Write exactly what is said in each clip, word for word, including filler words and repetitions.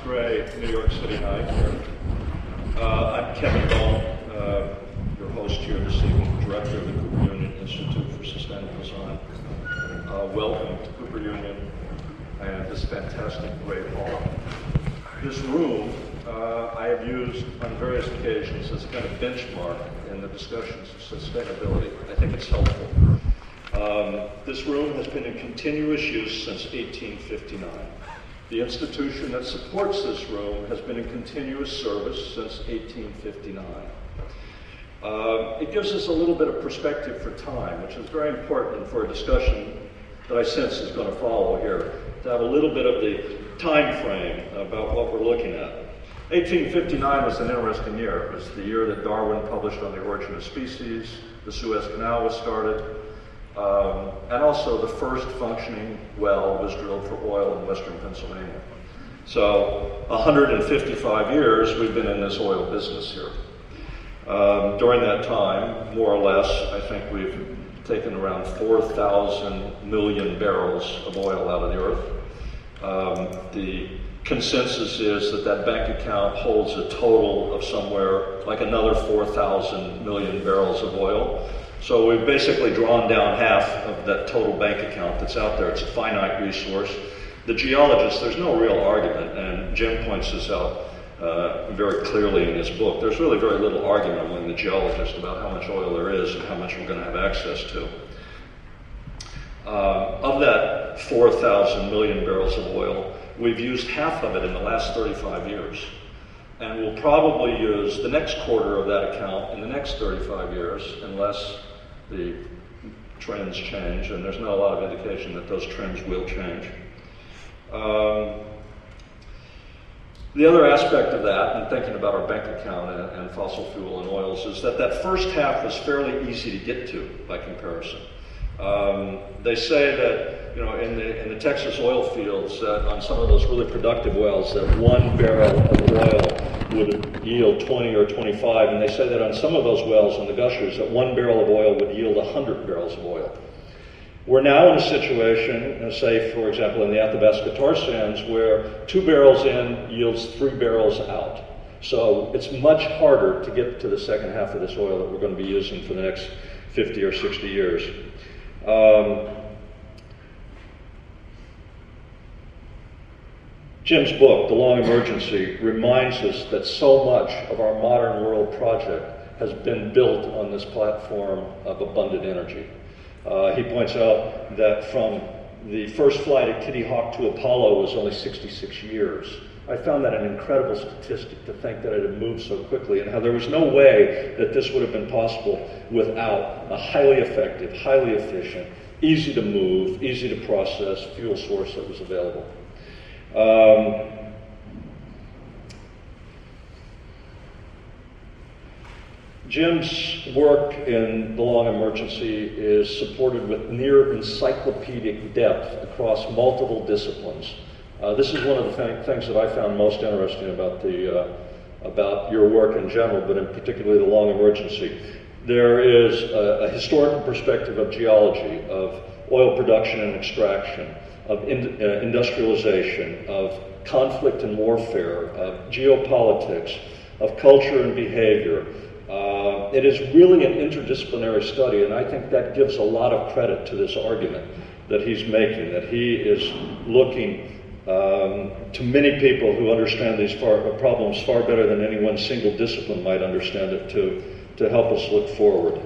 gray New York City night here. Uh, I'm Kevin Bone, uh, your host here this evening, director of the Cooper Union Institute for Sustainable Design. Uh, welcome to Cooper Union and this fantastic great hall. This room uh, I have used on various occasions as a kind of benchmark in the discussions of sustainability. I think it's helpful. Um, this room has been in continuous use since eighteen fifty-nine. The institution that supports this room has been in continuous service since eighteen fifty-nine. Uh, it gives us a little bit of perspective for time, which is very important for a discussion that I sense is going to follow here, to have a little bit of the time frame about what we're looking at. eighteen fifty-nine was an interesting year. It was the year that Darwin published On the Origin of Species, the Suez Canal was started, Um, and also the first functioning well was drilled for oil in western Pennsylvania. So one hundred fifty-five years we've been in this oil business here. Um, during that time, more or less, I think we've taken around four thousand million barrels of oil out of the earth. Um, the consensus is that that bank account holds a total of somewhere like another four thousand million barrels of oil. So we've basically drawn down half of that total bank account that's out there. It's a finite resource. The geologists, there's no real argument, and Jim points this out uh, very clearly in his book. There's really very little argument among the geologists about how much oil there is and how much we're going to have access to. Uh, of that four thousand million barrels of oil, we've used half of it in the last thirty-five years. And we'll probably use the next quarter of that account in the next thirty-five years, unless the trends change, and there's not a lot of indication that those trends will change. Um, the other aspect of that, and thinking about our bank account and, and fossil fuel and oils, is that that first half was fairly easy to get to by comparison. Um, they say that, you know, in the, in the Texas oil fields, that on some of those really productive wells, that one barrel of oil would yield twenty or twenty-five, and they say that on some of those wells in the gushers, that one barrel of oil would yield one hundred barrels of oil. We're now in a situation, uh, say, for example, in the Athabasca tar sands, where two barrels in yields three barrels out. So it's much harder to get to the second half of this oil that we're going to be using for the next fifty or sixty years. Um, Jim's book, The Long Emergency, reminds us that so much of our modern world project has been built on this platform of abundant energy. Uh, he points out that from the first flight of Kitty Hawk to Apollo was only sixty-six years. I found that an incredible statistic, to think that it had moved so quickly, and how there was no way that this would have been possible without a highly effective, highly efficient, easy to move, easy to process fuel source that was available. Um, Jim's work in The Long Emergency is supported with near encyclopedic depth across multiple disciplines. Uh, this is one of the th things that I found most interesting about the uh, about your work in general, but in particularly The Long Emergency. There is a, a historical perspective of geology, of oil production and extraction, of in, uh, industrialization, of conflict and warfare, of geopolitics, of culture and behavior. Uh, it is really an interdisciplinary study, and I think that gives a lot of credit to this argument that he's making, that he is looking um, to many people who understand these far, problems far better than any one single discipline might understand it, to, to help us look forward.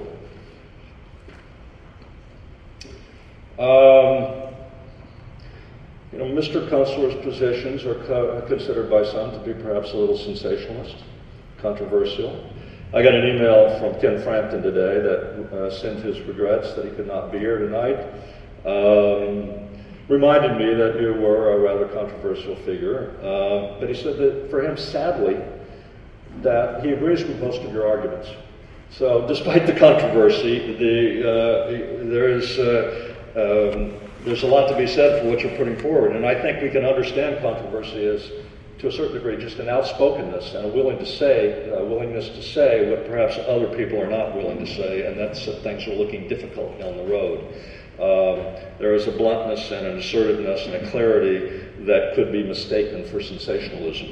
Um, You know, Mister Kunstler's positions are co considered by some to be perhaps a little sensationalist, controversial. I got an email from Ken Frampton today that uh, sent his regrets that he could not be here tonight. Um, reminded me that you were a rather controversial figure, uh, but he said that for him, sadly, that he agrees with most of your arguments. So despite the controversy, the, uh, there is uh, um, there's a lot to be said for what you're putting forward, and I think we can understand controversy as, to a certain degree, just an outspokenness and a willing to say, a willingness to say what perhaps other people are not willing to say, and that's that things are looking difficult down the road. Um, there is a bluntness and an assertiveness and a clarity that could be mistaken for sensationalism.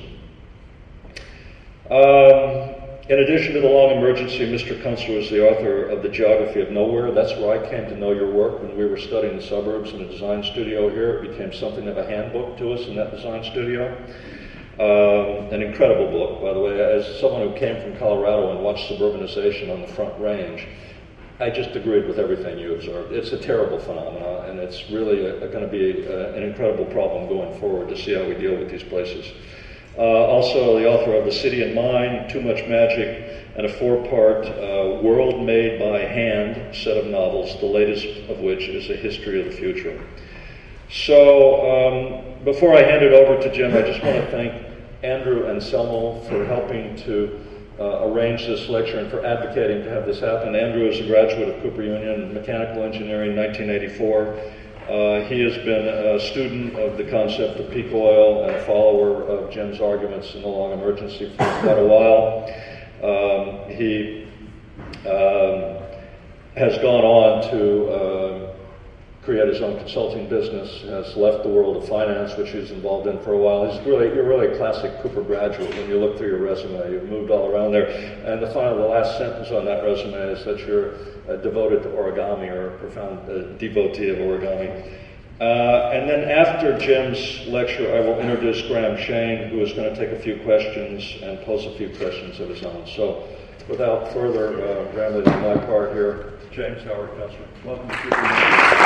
Um, in addition to The Long Emergency, Mister Kunstler was the author of The Geography of Nowhere. That's where I came to know your work when we were studying the suburbs in a design studio here. It became something of a handbook to us in that design studio. Um, an incredible book, by the way. As someone who came from Colorado and watched suburbanization on the Front Range, I just agreed with everything you observed. It's a terrible phenomenon, and it's really going to be a, an incredible problem going forward to see how we deal with these places. Uh, also, the author of The City in Mind, Too Much Magic, and a four-part uh, World Made by Hand set of novels, the latest of which is A History of the Future. So, um, before I hand it over to Jim, I just want to thank Andrew and Selmo for helping to uh, arrange this lecture and for advocating to have this happen. Andrew is a graduate of Cooper Union in mechanical engineering in nineteen eighty-four. Uh, he has been a student of the concept of peak oil and a follower of Jim's arguments in The Long Emergency for quite a while. Um, he um, has gone on to uh, create his own consulting business, has left the world of finance, which he's involved in for a while. He's really, you're really a classic Cooper graduate when you look through your resume. You've moved all around there. And the final, the last sentence on that resume is that you're uh, devoted to origami, or a profound uh, devotee of origami. Uh, and then after Jim's lecture, I will introduce Graham Shane, who is going to take a few questions and pose a few questions of his own. So without further uh, rambling on my part here, James Howard Kunstler. Welcome to Cooper Union.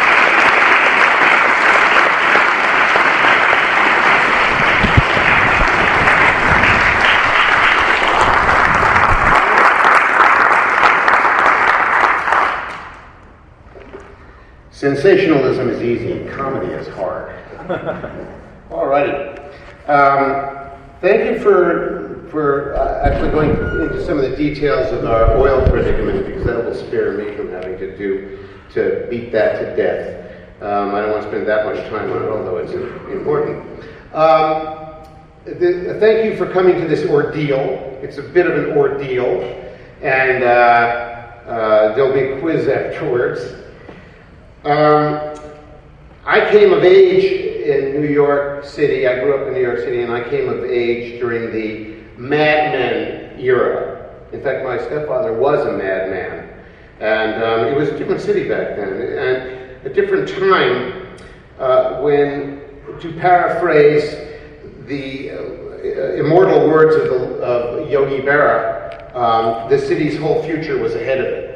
Sensationalism is easy, comedy is hard. All righty. Um, thank you for, for uh, actually going into some of the details of our oil predicament, because that will spare me from having to do, to beat that to death. Um, I don't want to spend that much time on it, although it's important. Um, the, thank you for coming to this ordeal. It's a bit of an ordeal, and uh, uh, there'll be a quiz afterwards. Um, I came of age in New York City. I grew up in New York City, and I came of age during the Mad Men era. In fact, my stepfather was a madman, and um, it was a different city back then, and a different time uh, when, to paraphrase the uh, immortal words of, the, of Yogi Berra, um, the city's whole future was ahead of it.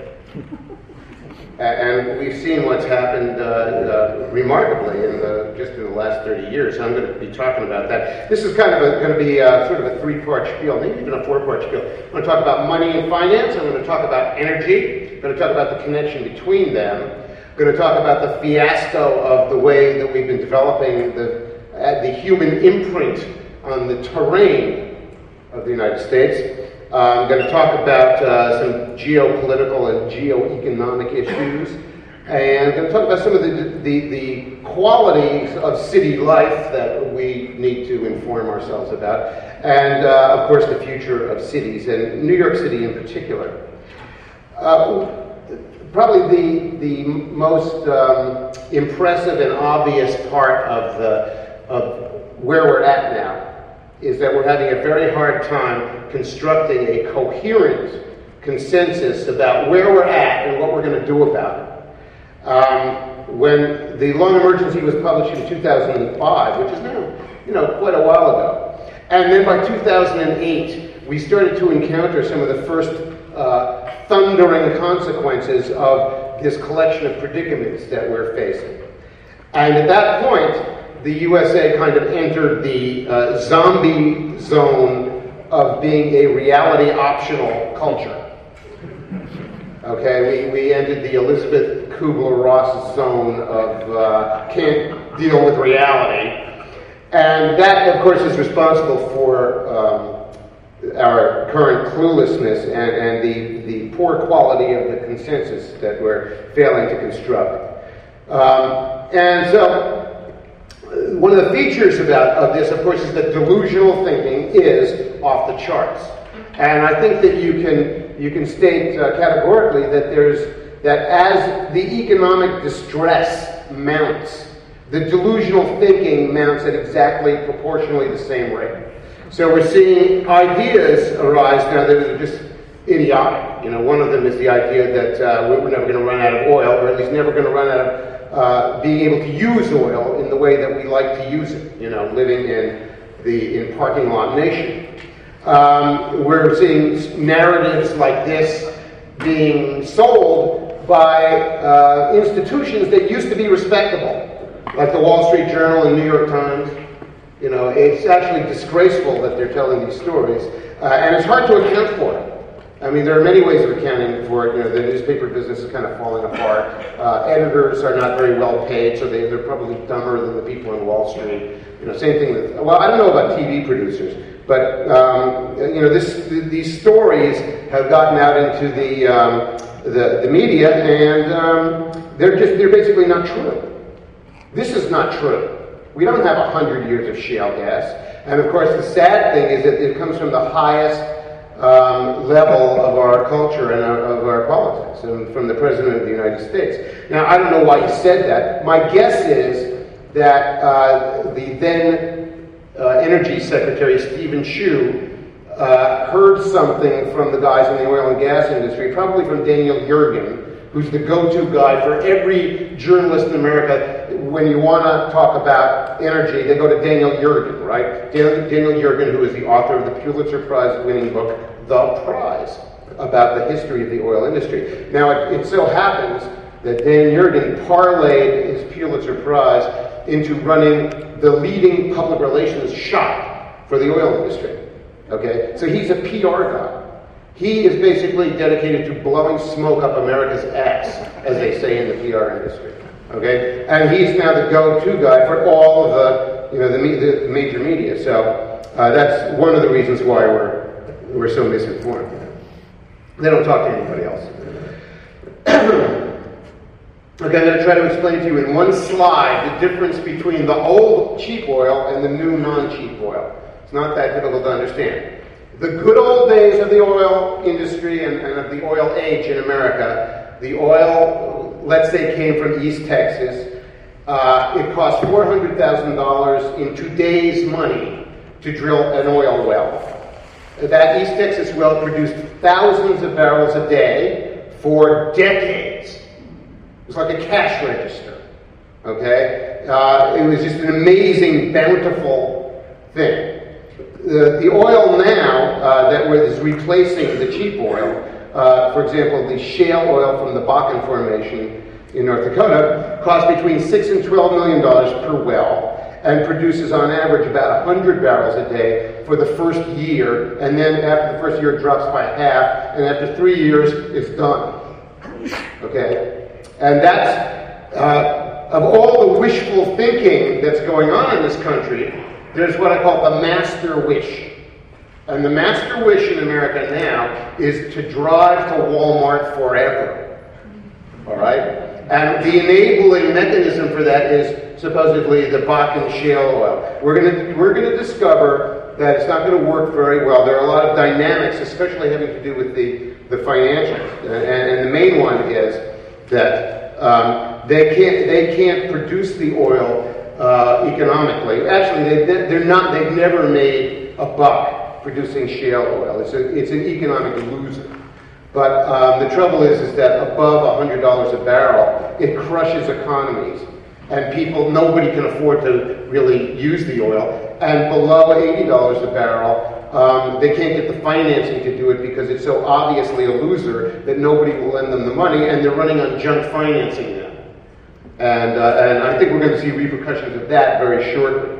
And we've seen what's happened uh, uh, remarkably in the, just in the last thirty years. I'm going to be talking about that. This is kind of a, going to be a, sort of a three-part spiel, maybe even a four-part spiel. I'm going to talk about money and finance. I'm going to talk about energy. I'm going to talk about the connection between them. I'm going to talk about the fiasco of the way that we've been developing the, uh, the human imprint on the terrain of the United States. Uh, I'm going to talk about uh, some geopolitical and geoeconomic issues, and I'm going to talk about some of the, the, the qualities of city life that we need to inform ourselves about, and uh, of course the future of cities, and New York City in particular. Uh, probably the, the most um, impressive and obvious part of, the, of where we're at now is that we're having a very hard time constructing a coherent consensus about where we're at and what we're going to do about it. Um, when the Long Emergency was published in two thousand five, which is now, you know, quite a while ago, and then by two thousand eight, we started to encounter some of the first uh, thundering consequences of this collection of predicaments that we're facing. And at that point, the U S A kind of entered the uh, zombie zone of being a reality-optional culture. Okay, we, we entered the Elizabeth Kubler-Ross zone of uh, can't deal with reality. And that, of course, is responsible for um, our current cluelessness and, and the, the poor quality of the consensus that we're failing to construct. Um, and so, one of the features about of this, of course, is that delusional thinking is off the charts, and I think that you can you can state uh, categorically that there's that as the economic distress mounts, the delusional thinking mounts at exactly proportionally the same rate. So we're seeing ideas arise now that are just idiotic. You know, one of them is the idea that uh, we're never going to run out of oil, or at least never going to run out of uh, being able to use oil in the way that we like to use it. You know, living in the in parking lot nation. Um, we're seeing narratives like this being sold by uh, institutions that used to be respectable, like the Wall Street Journal and New York Times. You know, it's actually disgraceful that they're telling these stories, uh, and it's hard to account for it. I mean, there are many ways of accounting for it. You know, the newspaper business is kind of falling apart. Uh, editors are not very well paid, so they, they're probably dumber than the people on Wall Street. You know, same thing with, well, I don't know about T V producers, but, um, you know, this, th- these stories have gotten out into the, um, the, the media, and um, they're just, they're basically not true. This is not true. We don't have a hundred years of shale gas. And of course, the sad thing is that it comes from the highest Um, level of our culture and our, of our politics, and from the President of the United States. Now, I don't know why he said that. My guess is that uh, the then uh, Energy Secretary, Stephen Chu, uh, heard something from the guys in the oil and gas industry, probably from Daniel Yergin, who's the go-to guy for every journalist in America. When you want to talk about energy, they go to Daniel Yergin, right? Daniel, Daniel Yergin, who is the author of the Pulitzer Prize-winning book, The Prize, about the history of the oil industry. Now, it, it so happens that Dan Yergin parlayed his Pulitzer Prize into running the leading public relations shop for the oil industry, okay? So he's a P R guy. He is basically dedicated to blowing smoke up America's ass, as they say in the P R industry. Okay, and he's now the go-to guy for all of the, you know, the, the major media. So uh, that's one of the reasons why we're we're so misinformed. They don't talk to anybody else. Okay, I'm going to try to explain to you in one slide the difference between the old cheap oil and the new non-cheap oil. It's not that difficult to understand. The good old days of the oil industry and, and of the oil age in America, the oil, let's say, came from East Texas. Uh, it cost four hundred thousand dollars in today's money to drill an oil well. That East Texas well produced thousands of barrels a day for decades. It was like a cash register, okay? Uh, it was just an amazing, bountiful thing. The, the oil now uh, that is replacing the cheap oil, uh, for example, the shale oil from the Bakken Formation in North Dakota, costs between six and twelve million dollars per well, and produces on average about one hundred barrels a day for the first year, and then after the first year it drops by half, and after three years it's done. Okay? And that's, uh, of all the wishful thinking that's going on in this country, there's what I call the master wish. And the master wish in America now is to drive to Walmart forever. All right? And the enabling mechanism for that is supposedly the Bakken shale oil. We're going to we're going to discover that it's not going to work very well. There are a lot of dynamics, especially having to do with the, the financials. And, and the main one is that um, they can't they can't produce the oil uh, economically. Actually, they they're not. They've never made a buck producing shale oil. It's a it's an economic loser. But um, the trouble is, is that above one hundred dollars a barrel, it crushes economies. And people, nobody can afford to really use the oil. And below eighty dollars a barrel, um, they can't get the financing to do it because it's so obviously a loser that nobody will lend them the money, and they're running on junk financing now. And, uh, and I think we're going to see repercussions of that very shortly.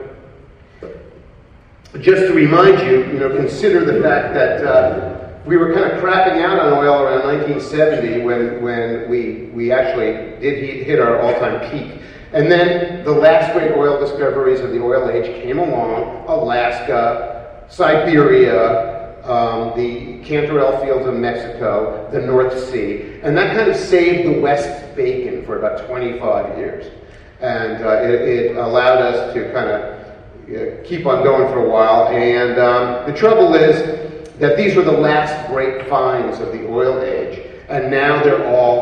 Just to remind you, you know, consider the fact that uh, we were kind of crapping out on oil around nineteen seventy when, when we, we actually did hit our all-time peak. And then the last great oil discoveries of the oil age came along: Alaska, Siberia, um, the Cantarell fields of Mexico, the North Sea. And that kind of saved the West bacon for about twenty-five years. And uh, it, it allowed us to kind of uh, keep on going for a while. And um, the trouble is that these were the last great finds of the oil age. And now they're all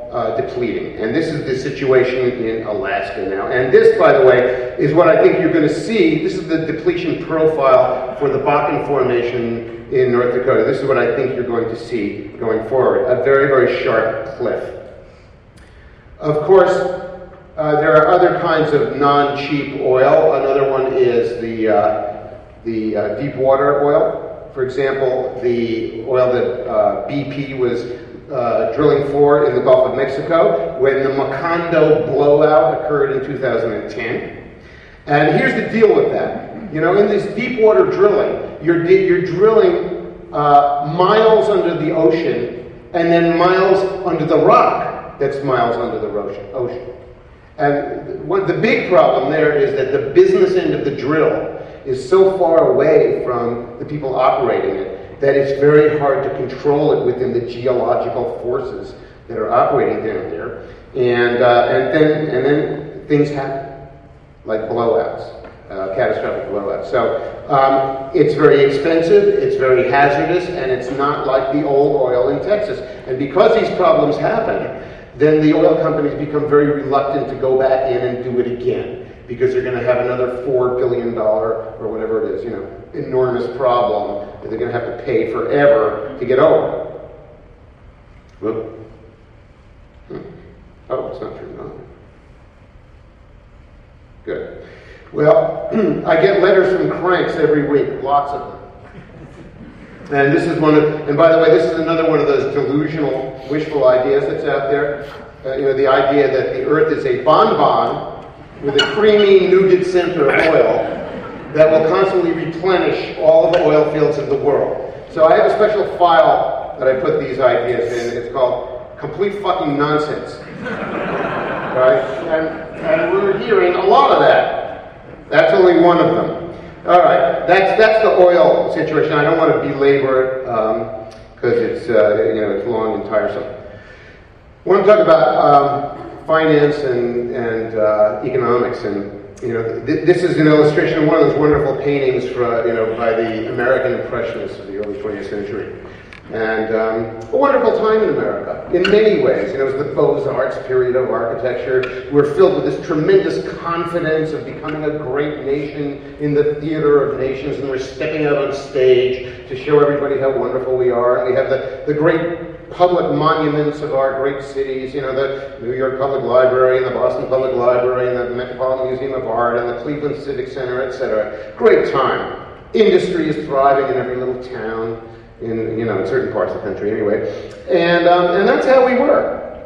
uh, depleting. And this is the situation in Alaska now. And this, by the way, is what I think you're going to see. This is the depletion profile for the Bakken Formation in North Dakota. This is what I think you're going to see going forward. A very, very sharp cliff. Of course, uh, there are other kinds of non-cheap oil. Another one is the, uh, the uh, deep water oil. For example, the oil that uh, B P was uh, drilling for in the Gulf of Mexico when the Macondo blowout occurred in two thousand ten. And here's the deal with that. You know, in this deep water drilling, you're, you're drilling uh, miles under the ocean and then miles under the rock that's miles under the ocean. And what the big problem there is that the business end of the drill is so far away from the people operating it that it's very hard to control it within the geological forces that are operating down there. And, uh, and, then, and then things happen, like blowouts, uh, catastrophic blowouts. So um, it's very expensive, it's very hazardous, and it's not like the old oil in Texas. And because these problems happen, then the oil companies become very reluctant to go back in and do it again, because they're going to have another four billion dollars or whatever it is, you know, enormous problem that they're going to have to pay forever to get over. Whoop. Hmm. Oh, it's not turned on. Good. Well, I get letters from cranks every week, lots of them. And this is one of, and by the way, this is another one of those delusional, wishful ideas that's out there. Uh, you know, the idea that the Earth is a bonbon with a creamy, nougat center of oil that will constantly replenish all of the oil fields of the world. So I have a special file that I put these ideas in. It's called Complete Fucking Nonsense. Right? And, and we're hearing a lot of that. That's only one of them. All right, that's that's the oil situation. I don't want to belabor it because um, it's uh, you know it's long and tiresome. I want to talk about um, finance and and uh, economics, and you know th- this is an illustration of one of those wonderful paintings for, you know by the American Impressionists of the early twentieth century, and um, a wonderful time in America in many ways. You know, it was the Beaux-Arts period of architecture. We're filled with this tremendous confidence of becoming a great nation in the theater of nations, and we're stepping out on stage to show everybody how wonderful we are. And we have the, the great public monuments of our great cities, you know, the New York Public Library and the Boston Public Library and the Metropolitan Museum of Art and the Cleveland Civic Center, et cetera. Great time. Industry is thriving in every little town. In, you know, in certain parts of the country anyway. And, um, and that's how we were.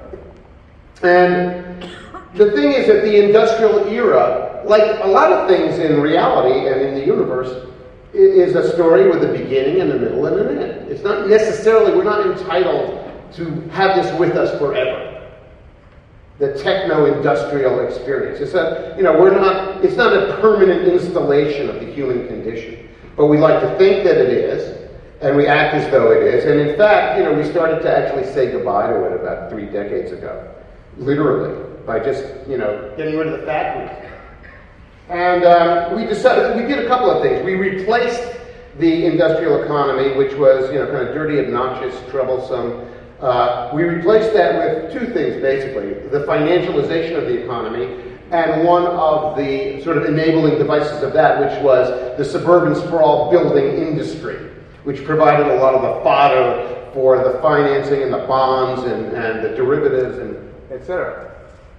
And the thing is that the industrial era, like a lot of things in reality and in the universe, is a story with a beginning and a middle and an end. It's not necessarily, we're not entitled to have this with us forever. The techno-industrial experience. It's a, you know, we're not, it's not a permanent installation of the human condition. But we like to think that it is. And we act as though it is. And in fact, you know, we started to actually say goodbye to it about three decades ago. Literally. By just, you know, getting rid of the factories. And um, we decided, we did a couple of things. We replaced the industrial economy, which was, you know, kind of dirty, obnoxious, troublesome. Uh, we replaced that with two things, basically. The financialization of the economy, and one of the sort of enabling devices of that, which was the suburban sprawl building industry, which provided a lot of the fodder for the financing and the bonds and, and the derivatives and et cetera.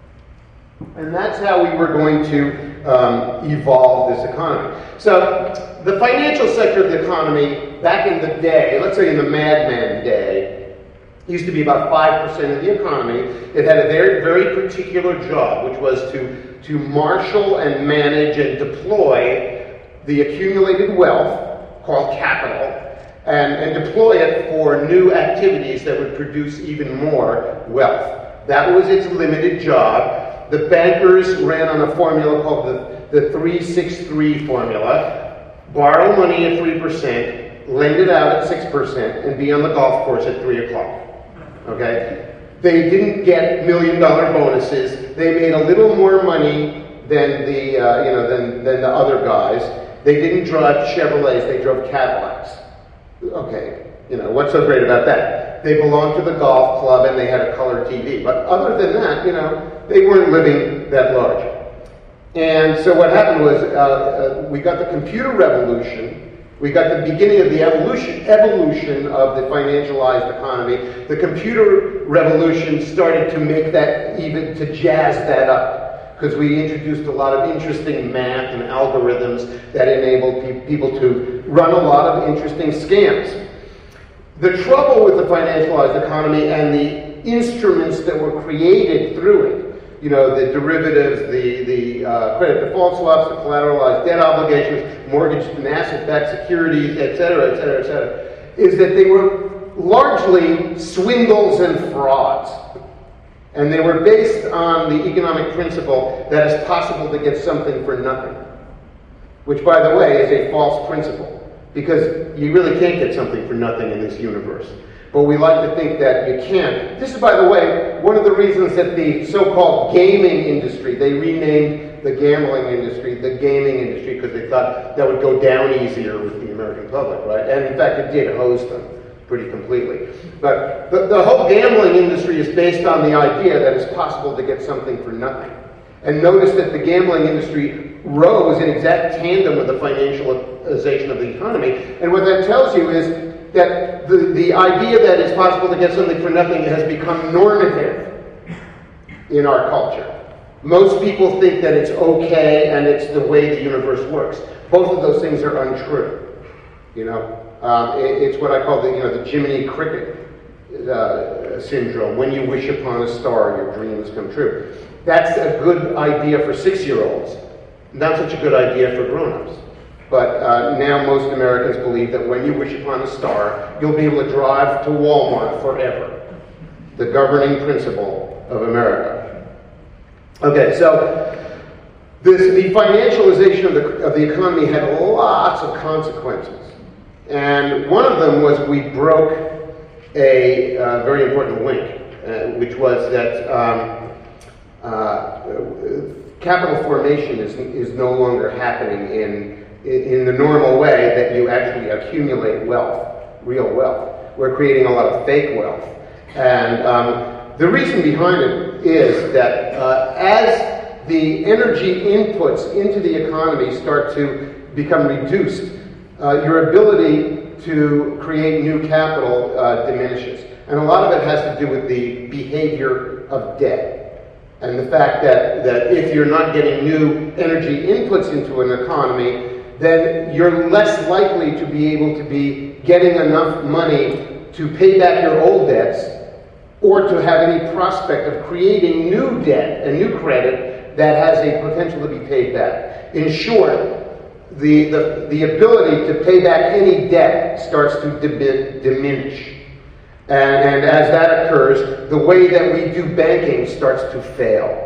And that's how we were going to um, evolve this economy. So the financial sector of the economy back in the day, let's say in the madman day, used to be about five percent of the economy. It had a very, very particular job, which was to, to marshal and manage and deploy the accumulated wealth, called capital, And, and deploy it for new activities that would produce even more wealth. That was its limited job. The bankers ran on a formula called the, the three six three formula. Borrow money at three percent, lend it out at six percent, and be on the golf course at three o'clock. Okay? They didn't get million dollar bonuses. They made a little more money than the, uh, you know, than, than the other guys. They didn't drive Chevrolets, they drove Cadillacs. Okay, You know, what's so great about that? They belonged to the golf club and they had a color T V. But other than that, you know, they weren't living that large. And so what happened was uh, uh, we got the computer revolution. We got the beginning of the evolution, evolution of the financialized economy. The computer revolution started to make that, even to jazz that up, because we introduced a lot of interesting math and algorithms that enabled pe- people to run a lot of interesting scams. The trouble with the financialized economy and the instruments that were created through it, you know, the derivatives, the, the uh, credit default swaps, the collateralized debt obligations, mortgage and asset-backed securities, et cetera, et cetera, et cetera, is that they were largely swindles and frauds. And they were based on the economic principle that it's possible to get something for nothing, which, by the way, is a false principle, because you really can't get something for nothing in this universe. But we like to think that you can. This is, by the way, one of the reasons that the so-called gaming industry, they renamed the gambling industry the gaming industry because they thought that would go down easier with the American public, right? And in fact, it did hose them pretty completely. But the, the whole gambling industry is based on the idea that it's possible to get something for nothing. And notice that the gambling industry rose in exact tandem with the financialization of the economy. And what that tells you is that the, the idea that it's possible to get something for nothing has become normative in our culture. Most people think that it's okay and it's the way the universe works. Both of those things are untrue. You know, um, it, it's what I call the, you know, the Jiminy Cricket uh, syndrome. When you wish upon a star, your dreams come true. That's a good idea for six-year-olds. Not such a good idea for grown-ups. But uh, now most Americans believe that when you wish upon a star, you'll be able to drive to Walmart forever. The governing principle of America. Okay, so this, the financialization of the, of the economy had lots of consequences. And one of them was we broke a uh, very important link, uh, which was that um, uh, capital formation is, is no longer happening in in the normal way that you actually accumulate wealth, real wealth. We're creating a lot of fake wealth. And um, the reason behind it is that uh, as the energy inputs into the economy start to become reduced, uh, your ability to create new capital uh, diminishes. And a lot of it has to do with the behavior of debt. And the fact that, that if you're not getting new energy inputs into an economy, then you're less likely to be able to be getting enough money to pay back your old debts or to have any prospect of creating new debt and new credit that has a potential to be paid back. In short, the, the, the ability to pay back any debt starts to dim- diminish. And, and as that occurs, the way that we do banking starts to fail.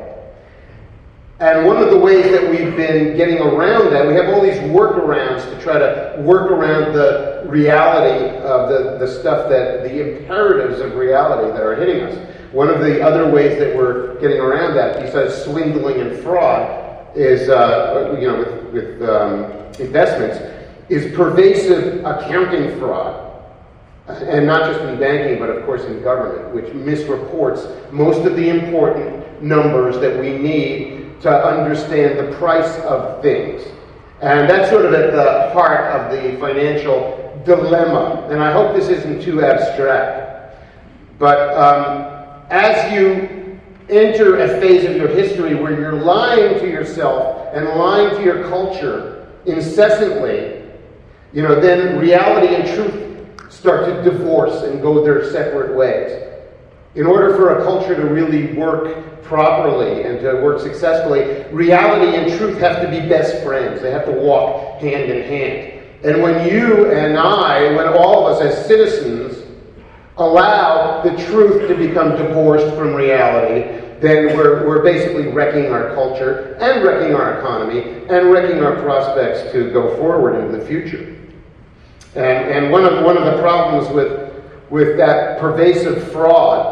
And one of the ways that we've been getting around that, we have all these workarounds to try to work around the reality of the, the stuff that, the imperatives of reality that are hitting us. One of the other ways that we're getting around that, besides swindling and fraud, is, uh, you know, with, with um, investments, is pervasive accounting fraud. And not just in banking, but of course in government, which misreports most of the important numbers that we need to understand the price of things. And that's sort of at the heart of the financial dilemma. And I hope this isn't too abstract. But um, as you enter a phase of your history where you're lying to yourself and lying to your culture incessantly, you know, then reality and truth start to divorce and go their separate ways. In order for a culture to really work properly and to work successfully, reality and truth have to be best friends. They have to walk hand in hand. And when you and I, when all of us as citizens, allow the truth to become divorced from reality, then we're, we're basically wrecking our culture and wrecking our economy and wrecking our prospects to go forward into the future. And, and one of one of the problems with, with that pervasive fraud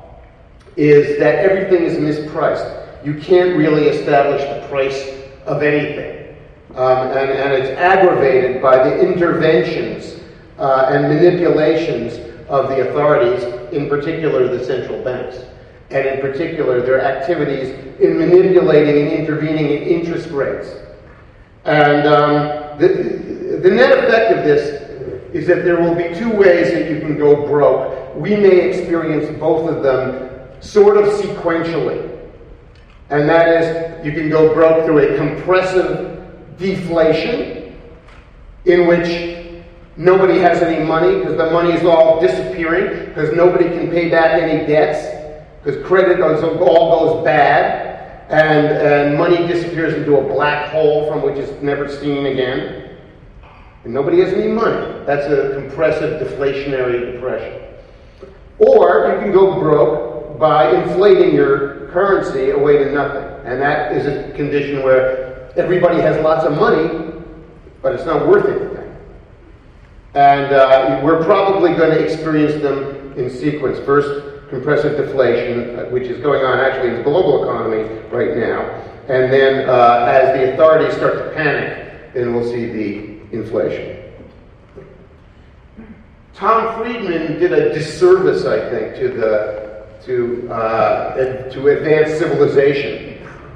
is that everything is mispriced. You can't really establish the price of anything. Um, and, and it's aggravated by the interventions uh, and manipulations of the authorities, in particular the central banks, and in particular their activities in manipulating and intervening in interest rates. And um, the, the net effect of this is that there will be two ways that you can go broke. We may experience both of them sort of sequentially. And that is, you can go broke through a compressive deflation, in which nobody has any money because the money is all disappearing, because nobody can pay back any debts, because credit all goes bad, and, and money disappears into a black hole from which it's never seen again. And nobody has any money. That's a compressive deflationary depression. Or you can go broke by inflating your currency away to nothing. And that is a condition where everybody has lots of money, but it's not worth anything. And uh, we're probably going to experience them in sequence. First, compressive deflation, which is going on actually in the global economy right now. And then uh, as the authorities start to panic, then we'll see the inflation. Tom Friedman did a disservice, I think, to the to uh, to advanced civilization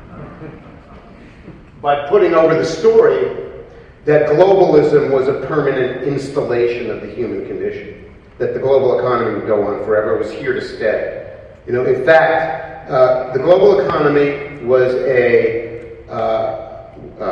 by putting over the story that globalism was a permanent installation of the human condition, that the global economy would go on forever, it was here to stay. You know, in fact, uh, the global economy was a uh,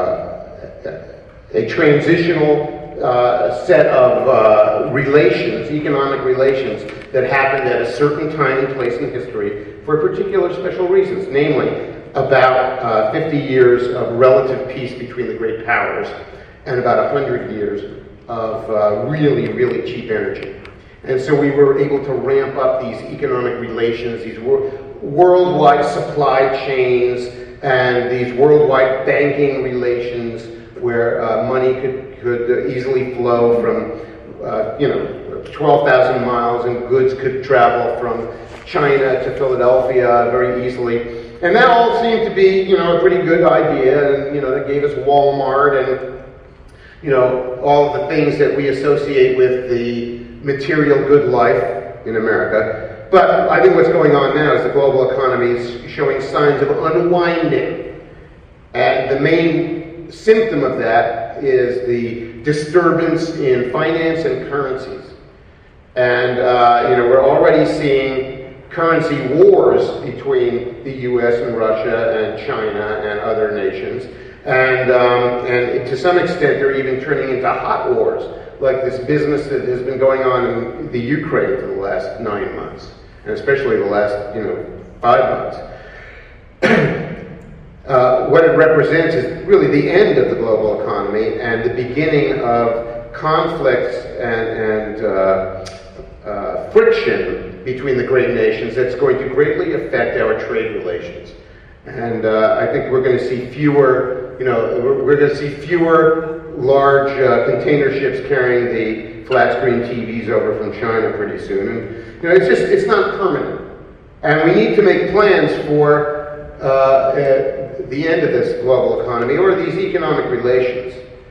uh, a transitional uh, set of uh, relations, economic relations, that happened at a certain time and place in history for particular special reasons, namely about uh, fifty years of relative peace between the great powers and about one hundred years of uh, really, really cheap energy. And so we were able to ramp up these economic relations, these wor- worldwide supply chains, and these worldwide banking relations where uh, money could, could easily flow from, uh, you know, twelve thousand miles, and goods could travel from China to Philadelphia very easily. And that all seemed to be, you know, a pretty good idea, and, you know, that gave us Walmart and, you know, all of the things that we associate with the material good life in America. But I think what's going on now is the global economy is showing signs of unwinding. And the main symptom of that is the disturbance in finance and currencies. And, uh, you know, we're already seeing currency wars between the U S and Russia and China and other nations. And, um, and to some extent, they're even turning into hot wars, like this business that has been going on in the Ukraine for the last nine months, and especially the last, you know, five months. uh, what it represents is really the end of the global economy and the beginning of conflicts and, and uh, uh, friction between the great nations that's going to greatly affect our trade relations. And uh, I think we're going to see fewer, you know, we're, we're going to see fewer large uh, container ships carrying the flat screen T Vs over from China pretty soon. And, you know, it's just, it's not permanent. And we need to make plans for uh, uh, the end of this global economy or these economic relations.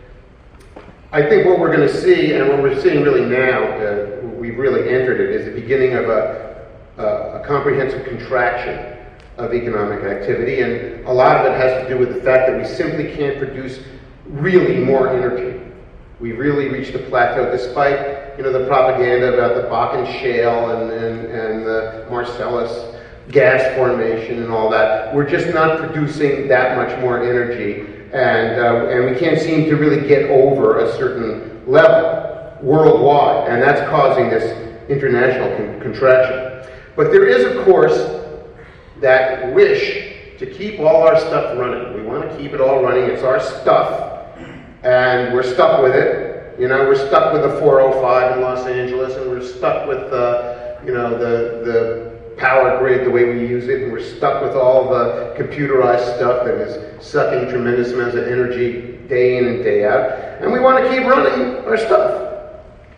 I think what we're going to see, and what we're seeing really now, uh, we've really entered it, is the beginning of a, a, a comprehensive contraction of economic activity, and a lot of it has to do with the fact that we simply can't produce really more energy. We've really reached a plateau, despite, you know, the propaganda about the Bakken shale and, and, and the Marcellus gas formation and all that. We're just not producing that much more energy, and uh, and we can't seem to really get over a certain level worldwide, and that's causing this international con- contraction. But there is, of course, that wish to keep all our stuff running. We want to keep it all running. It's our stuff, and we're stuck with it. You know, we're stuck with the four oh five in Los Angeles, and we're stuck with the, you know, the the power grid the way we use it, and we're stuck with all the computerized stuff that is sucking tremendous amounts of energy day in and day out, and we want to keep running our stuff.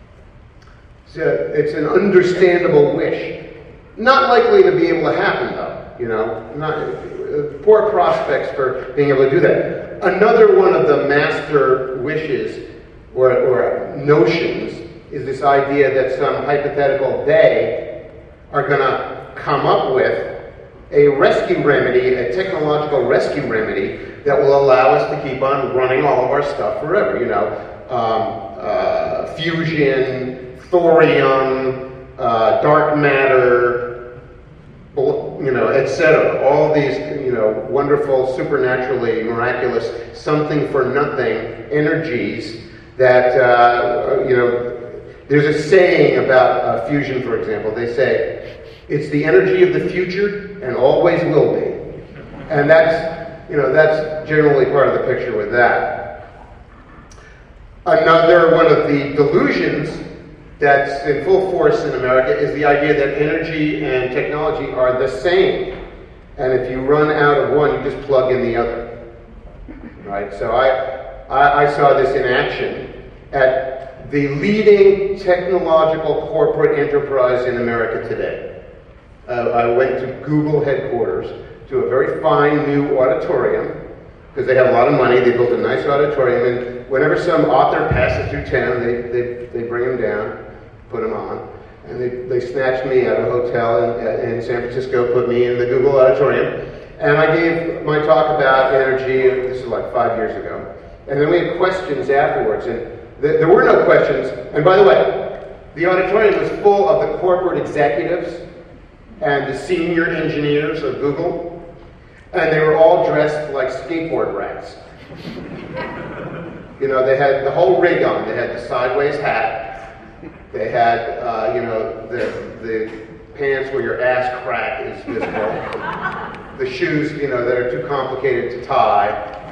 So it's an understandable wish. Not likely to be able to happen, though. You know, not, uh, poor prospects for being able to do that. Another one of the master wishes or, or notions is this idea that some hypothetical they are going to come up with a rescue remedy, a technological rescue remedy that will allow us to keep on running all of our stuff forever. You know, um, uh, fusion, thorium, uh, dark matter, you know, et cetera. All these, you know, wonderful, supernaturally miraculous, something for nothing energies that, uh, you know, there's a saying about uh, fusion, for example. They say, it's the energy of the future and always will be. And that's, you know, that's generally part of the picture with that. Another one of the delusions that's in full force in America is the idea that energy and technology are the same. And if you run out of one, you just plug in the other. Right? So I, I, I saw this in action at the leading technological corporate enterprise in America today. Uh, I went to Google headquarters to a very fine new auditorium because they have a lot of money. They built a nice auditorium, and whenever some author passes through town, they, they, they bring him down, put him on, and they, they snatched me out of a hotel in, in San Francisco, put me in the Google auditorium, and I gave my talk about energy. This is like five years ago. And then we had questions afterwards, and th- there were no questions. And by the way, the auditorium was full of the corporate executives and the senior engineers of Google, and they were all dressed like skateboard rats. You know, they had the whole rig on. They had the sideways hat. They had, uh, you know, the the pants where your ass crack is visible. The shoes, you know, that are too complicated to tie.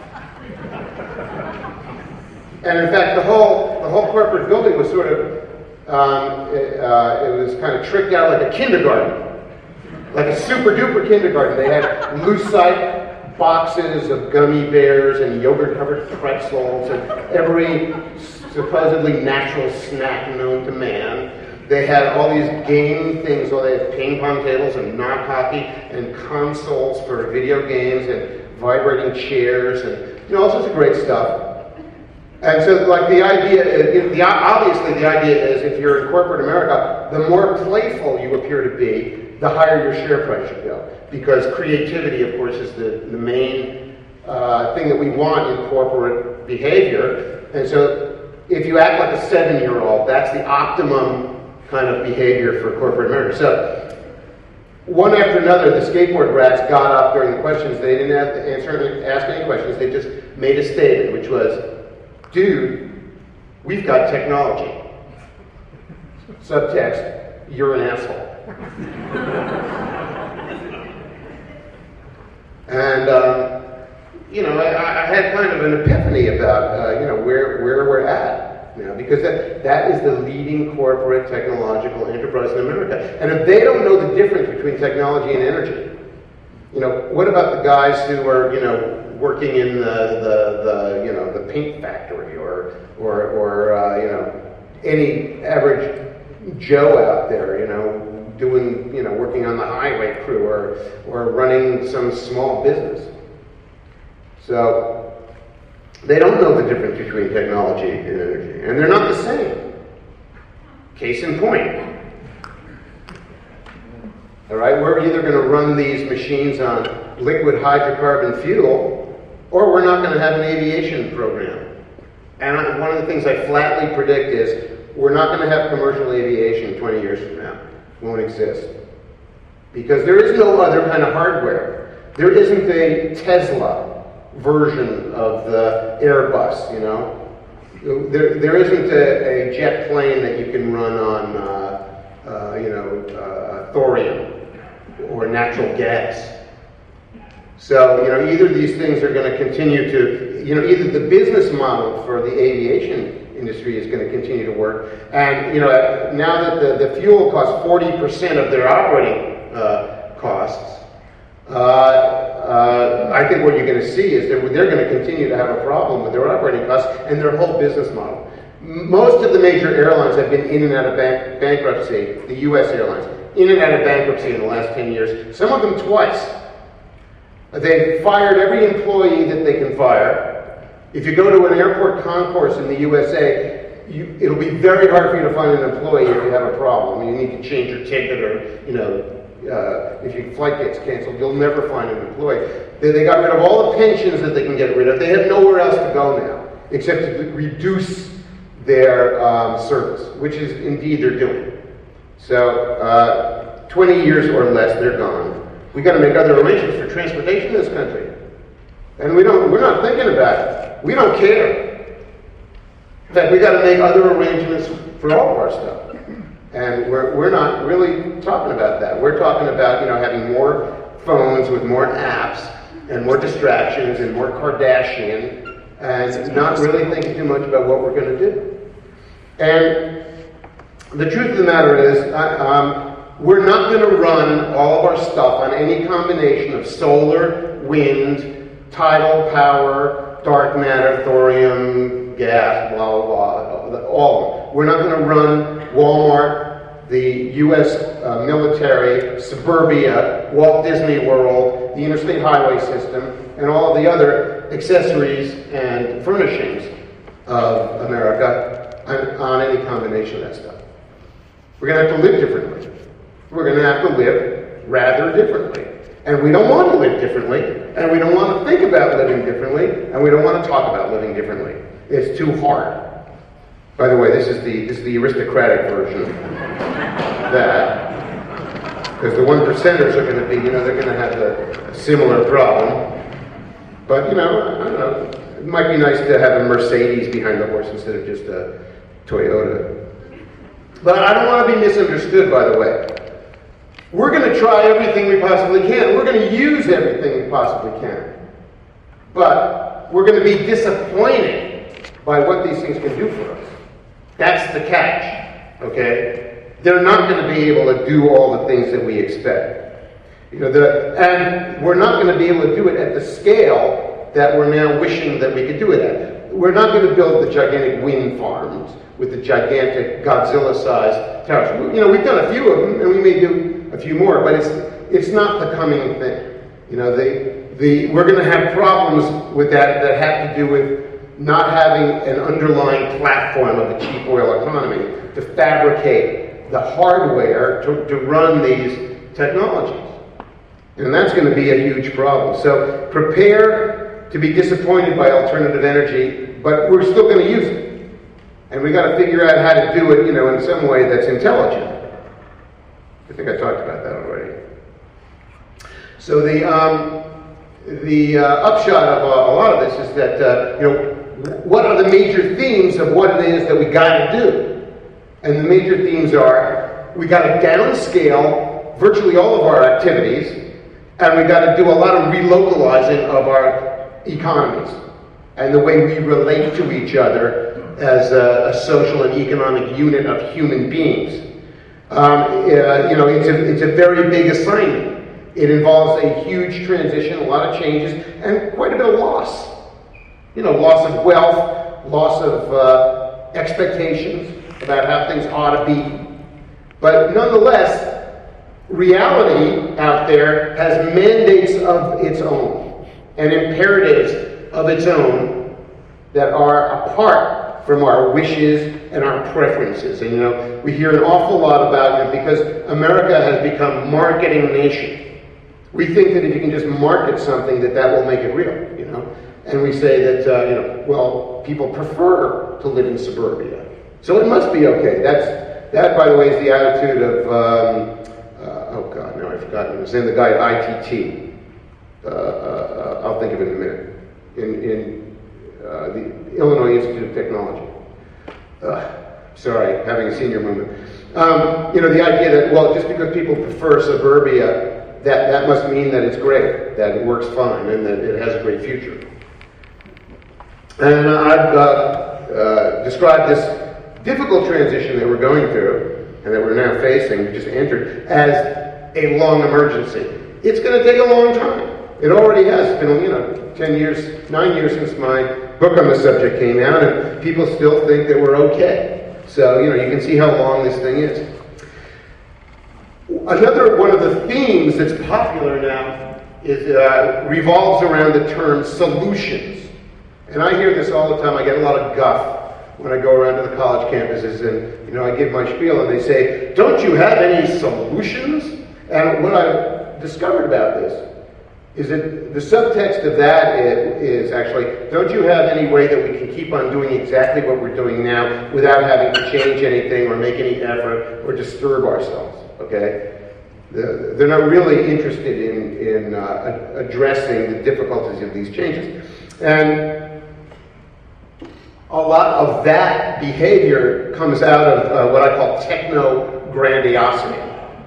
And in fact, the whole the whole corporate building was sort of um, it, uh, it was kind of tricked out like a kindergarten. Like a super duper kindergarten. They had Lucite boxes of gummy bears and yogurt covered pretzels and every supposedly natural snack known to man. They had all these game things. So they had ping pong tables and knock hockey and consoles for video games and vibrating chairs and, you know, all sorts of great stuff. And so, like, the idea, you know, the, obviously the idea is if you're in corporate America, the more playful you appear to be, the higher your share price should go. Because creativity, of course, is the, the main uh, thing that we want in corporate behavior. And so if you act like a seven-year-old, that's the optimum kind of behavior for corporate America. So one after another, the skateboard rats got up during the questions. They didn't have to answer, ask any questions. They just made a statement, which was, dude, we've got technology. Subtext, you're an asshole. And, um, you know, I, I had kind of an epiphany about, uh, you know, where, where we're at, you know, because that, that is the leading corporate technological enterprise in America. And if they don't know the difference between technology and energy, you know, what about the guys who are, you know, working in the, the, the you know, the paint factory or, or, or uh, you know, any average Joe out there, you know, doing, you know, working on the highway crew or, or running some small business. So they don't know the difference between technology and energy, and they're not the same. Case in point. All right, we're either going to run these machines on liquid hydrocarbon fuel, or we're not going to have an aviation program. And I, one of the things I flatly predict is we're not going to have commercial aviation twenty years from now. It won't exist. Because there is no other kind of hardware. There isn't a Tesla version of the Airbus, you know. There, there isn't a, a jet plane that you can run on, uh, uh, you know, uh, thorium or natural gas. So, you know, either of these things are going to continue to, you know, either the business model for the aviation industry is going to continue to work, and, you know, now that the, the fuel costs forty percent of their operating uh, costs, uh, uh, I think what you're going to see is that they're going to continue to have a problem with their operating costs and their whole business model. Most of the major airlines have been in and out of bank- bankruptcy, the U S airlines, in and out of bankruptcy in the last ten years, some of them twice. They've fired every employee that they can fire. If you go to an airport concourse in the U S A, you, it'll be very hard for you to find an employee if you have a problem. You need to change your ticket, or you know, uh, if your flight gets canceled, you'll never find an employee. They, they got rid of all the pensions that they can get rid of. They have nowhere else to go now, except to reduce their um, service, which is indeed they're doing. So, uh, twenty years or less, they're gone. We got to make other arrangements for transportation in this country, and we don't. We're not thinking about it. We don't care. In fact, we got to make other arrangements for all of our stuff, and we're we're not really talking about that. We're talking about you know having more phones with more apps and more distractions and more Kardashian, and not really thinking too much about what we're going to do. And the truth of the matter is, uh, um, we're not going to run all of our stuff on any combination of solar, wind, tidal power, dark matter, thorium, gas, blah, blah, blah, all of them. We're not going to run Walmart, the U S uh, military, suburbia, Walt Disney World, the interstate highway system, and all of the other accessories and furnishings of America on, on any combination of that stuff. We're going to have to live differently. We're going to have to live rather differently. And we don't want to live differently, and we don't want to think about living differently, and we don't want to talk about living differently. It's too hard. By the way, this is the this is the aristocratic version of that. Because the one percenters are going to be, you know, they're going to have a, a similar problem. But, you know, I don't know. It might be nice to have a Mercedes behind the horse instead of just a Toyota. But I don't want to be misunderstood, by the way. We're going to try everything we possibly can. We're going to use everything we possibly can. But we're going to be disappointed by what these things can do for us. That's the catch, okay? They're not going to be able to do all the things that we expect. You know, the, and we're not going to be able to do it at the scale that we're now wishing that we could do it at. We're not going to build the gigantic wind farms with the gigantic Godzilla-sized towers. You know, we've done a few of them, and we may do a few more, but it's it's not the coming thing. You know, the the we're going to have problems with that that have to do with not having an underlying platform of the cheap oil economy to fabricate the hardware to, to run these technologies. And that's going to be a huge problem. So prepare to be disappointed by alternative energy, but we're still going to use it. And we got to figure out how to do it, you know, in some way that's intelligent. I think I talked about that already. So the um, the uh, upshot of uh, a lot of this is that uh, you know, what are the major themes of what it is that we got to do? And the major themes are we got to downscale virtually all of our activities, and we got to do a lot of relocalizing of our economies and the way we relate to each other as a, a social and economic unit of human beings. Um, uh, you know, it's a, it's a very big assignment. It involves a huge transition, a lot of changes, and quite a bit of loss. You know, loss of wealth, loss of uh, expectations about how things ought to be. But nonetheless, reality out there has mandates of its own and imperatives of its own that are apart from our wishes and our preferences. And you know, we hear an awful lot about it because America has become marketing nation. We think that if you can just market something, that that will make it real, you know. And we say that, uh, you know, well, people prefer to live in suburbia, so it must be okay. That's that, by the way, is the attitude of um, uh, oh God, no, I've forgotten his name. The guy at I T T. Uh, uh, I'll think of it in a minute. In in uh, the Illinois Institute of Technology. Uh, sorry, having a senior moment. Um, you know, the idea that, well, just because people prefer suburbia, that, that must mean that it's great, that it works fine, and that it has a great future. And uh, I've uh, uh, described this difficult transition that we're going through, and that we're now facing, we just entered, as a long emergency. It's going to take a long time. It already has. It's been, you know, ten years, nine years since my book on the subject came out, and people still think that we're okay. So, you know, you can see how long this thing is. Another one of the themes that's popular now is uh, revolves around the term solutions. And I hear this all the time. I get a lot of guff when I go around to the college campuses and, you know, I give my spiel and they say, don't you have any solutions? And what I've discovered about this is that the subtext of that is, is actually, don't you have any way that we can keep on doing exactly what we're doing now without having to change anything or make any effort or disturb ourselves, okay? The, they're not really interested in, in uh, addressing the difficulties of these changes. And a lot of that behavior comes out of uh, what I call techno-grandiosity.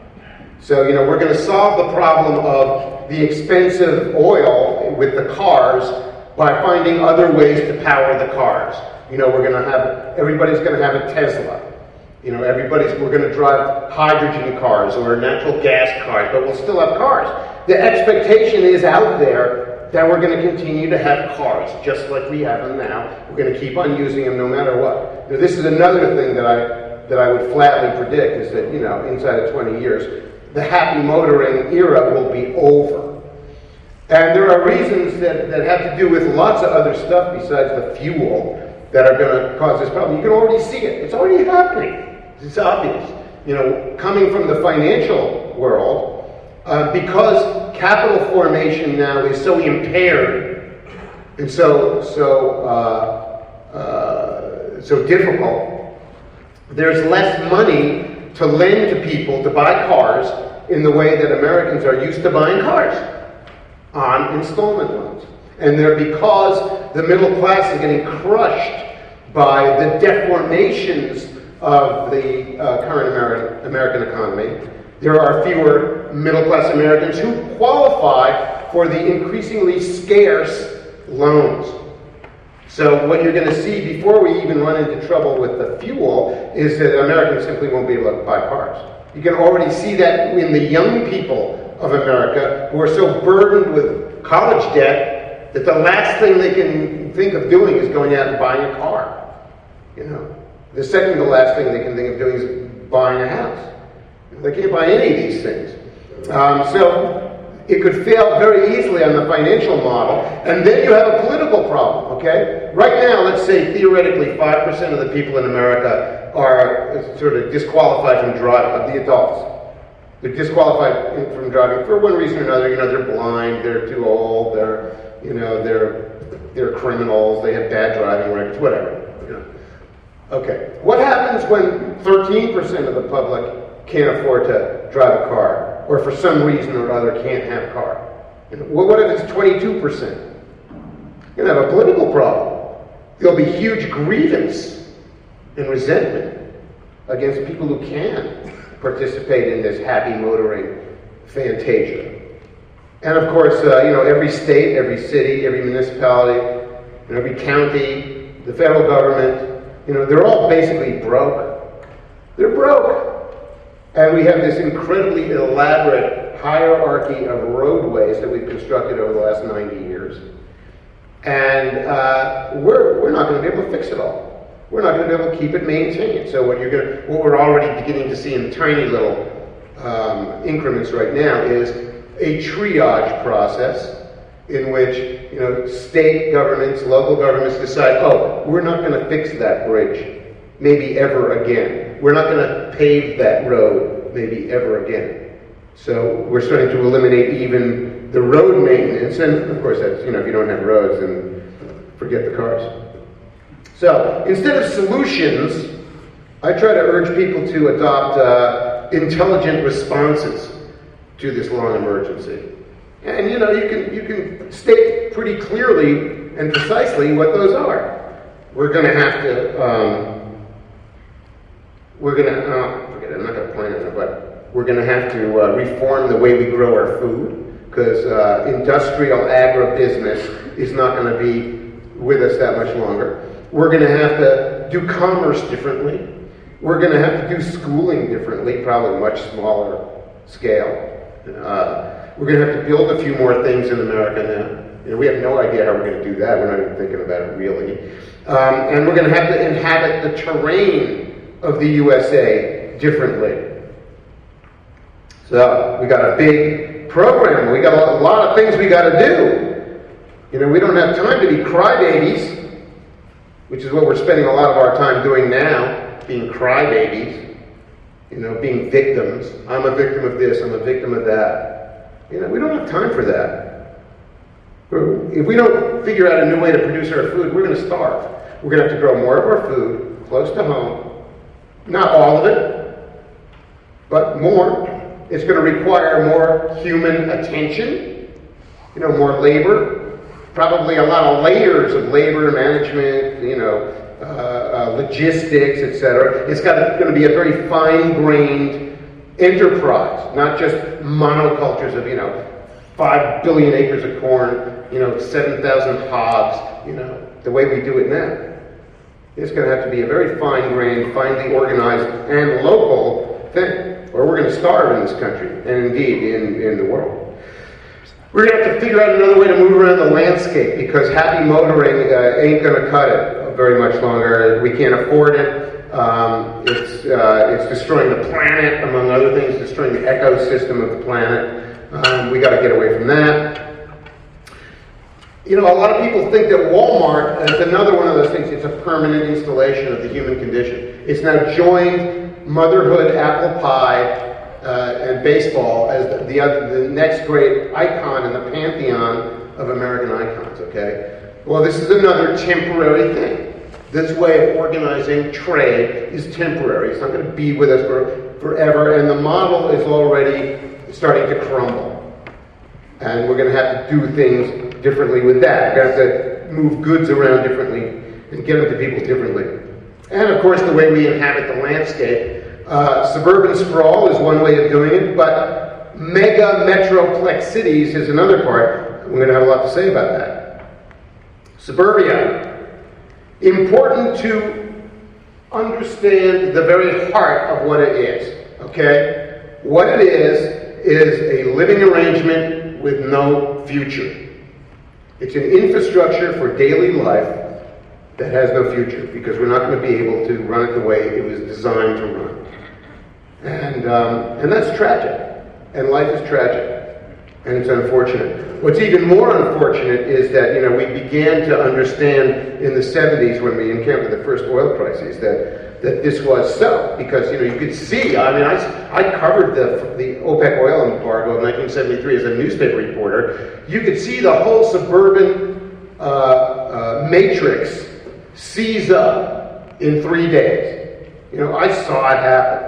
So, you know, we're going to solve the problem of the expensive oil with the cars by finding other ways to power the cars. You know, we're going to have, everybody's going to have a Tesla. You know, everybody's, we're going to drive hydrogen cars or natural gas cars, but we'll still have cars. The expectation is out there that we're going to continue to have cars, just like we have them now. We're going to keep on using them no matter what. Now, this is another thing that I, that I would flatly predict, is that, you know, inside of twenty years, the happy motoring era will be over. And there are reasons that, that have to do with lots of other stuff besides the fuel that are going to cause this problem. You can already see it. It's already happening. It's obvious. You know, coming from the financial world, uh, because capital formation now is so impaired and so, so, uh, uh, so difficult, there's less money to lend to people to buy cars in the way that Americans are used to buying cars, on installment loans. And they're because the middle class is getting crushed by the deformations of the uh, current American, American economy. There are fewer middle class Americans who qualify for the increasingly scarce loans. So what you're going to see before we even run into trouble with the fuel is that Americans simply won't be able to buy cars. You can already see that in the young people of America who are so burdened with college debt that the last thing they can think of doing is going out and buying a car. You know, the second to last thing they can think of doing is buying a house. They can't buy any of these things. Um, so it could fail very easily on the financial model, and then you have a political problem, okay? Right now, let's say theoretically five percent of the people in America are sort of disqualified from driving, the adults. They're disqualified from driving for one reason or another. You know, they're blind, they're too old, they're, you know, they're, they're criminals, they have bad driving records, whatever. You know. Okay, what happens when thirteen percent of the public can't afford to drive a car, or for some reason or other can't have a car? You know, what if it's twenty-two percent? You're going to have a political problem. There'll be huge grievance and resentment against people who can participate in this happy motoring fantasia. And of course, uh, you know, every state, every city, every municipality, and every county, the federal government, you know, they're all basically broke. They're broke. And we have this incredibly elaborate hierarchy of roadways that we've constructed over the last ninety years. And uh, we're, we're not going to be able to fix it all. We're not going to be able to keep it maintained. So what, you're going to, what we're already beginning to see in tiny little um, increments right now is a triage process in which, you know, state governments, local governments decide, oh, we're not going to fix that bridge maybe ever again. We're not going to pave that road maybe ever again. So we're starting to eliminate even the road maintenance, and of course that's, you know, if you don't have roads, then forget the cars. So instead of solutions, I try to urge people to adopt uh, intelligent responses to this long emergency. And you know, you can you can state pretty clearly and precisely what those are. We're going to have to. Um, We're going to, oh, forget it, I'm not going to plan on it, but we're going to have to uh, reform the way we grow our food, because uh, industrial agribusiness is not going to be with us that much longer. We're going to have to do commerce differently. We're going to have to do schooling differently, probably much smaller scale. Uh, we're going to have to build a few more things in America now. You know, we have no idea how we're going to do that. We're not even thinking about it really. Um, and we're going to have to inhabit the terrain of the U S A differently. So we got a big program. We got a lot of things we got to do. You know, we don't have time to be crybabies. which is what we're spending a lot of our time doing now, being crybabies, you know, being victims. I'm a victim of this, I'm a victim of that. You know, we don't have time for that. If we don't figure out a new way to produce our food, we're going to starve. We're going to have to grow more of our food close to home. Not all of it, but more. It's going to require more human attention, you know, more labor, probably a lot of layers of labor management, you know, uh, uh, logistics, et cetera. It's got going to be a very fine-grained enterprise, not just monocultures of, you know, five billion acres of corn, you know, seven thousand hogs, you know, the way we do it now. It's going to have to be a very fine-grained, finely organized, and local thing, or we're going to starve in this country, and indeed in, in the world. We're going to have to figure out another way to move around the landscape, because happy motoring uh, ain't going to cut it very much longer. We can't afford it. Um, it's, uh, it's destroying the planet, among other things, destroying the ecosystem of the planet. Um, we got to get away from that. You know, a lot of people think that Walmart is another one of those things. It's a permanent installation of the human condition. It's now joined motherhood, apple pie, uh, and baseball as the, the, other, the next great icon in the pantheon of American icons, okay? Well, this is another temporary thing. This way of organizing trade is temporary. It's not going to be with us for, forever, and the model is already starting to crumble. And we're going to have to do things differently with that. We're going to have to move goods around differently and get them to people differently. And of course, the way we inhabit the landscape. Uh, suburban sprawl is one way of doing it, but mega metroplex cities is another part. We're going to have a lot to say about that. Suburbia. Important to understand the very heart of what it is, okay? What it is is a living arrangement with no future. It's an infrastructure for daily life that has no future, because we're not going to be able to run it the way it was designed to run. And, um, and that's tragic. And life is tragic. And it's unfortunate. What's even more unfortunate is that, you know, we began to understand in the seventies when we encountered the first oil crises that, that this was so. Because, you know, you could see, I mean, I, I covered the, the OPEC oil embargo of nineteen seventy-three as a newspaper reporter. You could see the whole suburban uh, uh, matrix seize up in three days. You know, I saw it happen.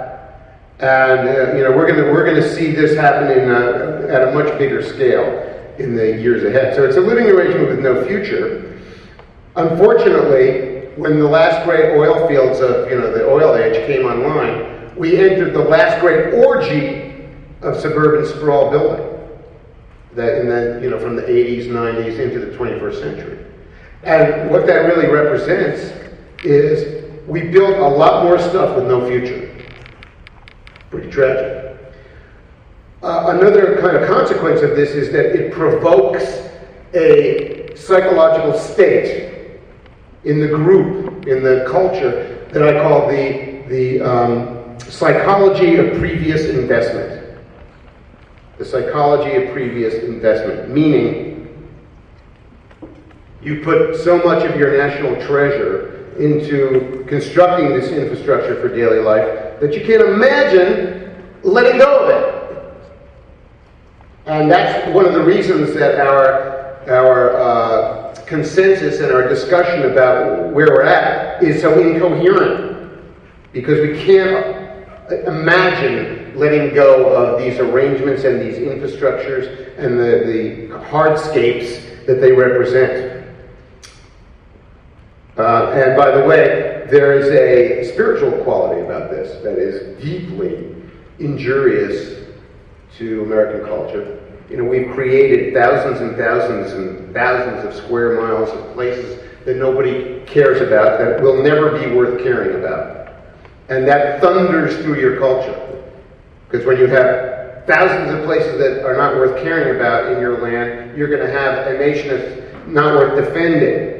And uh, you know, we're going to we're going to see this happen in uh, at a much bigger scale in the years ahead. So it's a living arrangement with no future. Unfortunately, when the last great oil fields of you know the oil age came online, we entered the last great orgy of suburban sprawl building. That in the you know from the eighties, nineties into the twenty-first century. And what that really represents is we built a lot more stuff with no future. Pretty tragic. Uh, another kind of consequence of this is that it provokes a psychological state in the group, in the culture, that I call the, the um, psychology of previous investment. The psychology of previous investment, meaning you put so much of your national treasure into constructing this infrastructure for daily life that you can't imagine letting go of it. And that's one of the reasons that our, our uh, consensus and our discussion about where we're at is so incoherent, because we can't imagine letting go of these arrangements and these infrastructures and the, the hardscapes that they represent. Uh, and by the way, there is a spiritual quality about this that is deeply injurious to American culture. You know, we've created thousands and thousands and thousands of square miles of places that nobody cares about, that will never be worth caring about. And that thunders through your culture. Because when you have thousands of places that are not worth caring about in your land, you're going to have a nation that's not worth defending.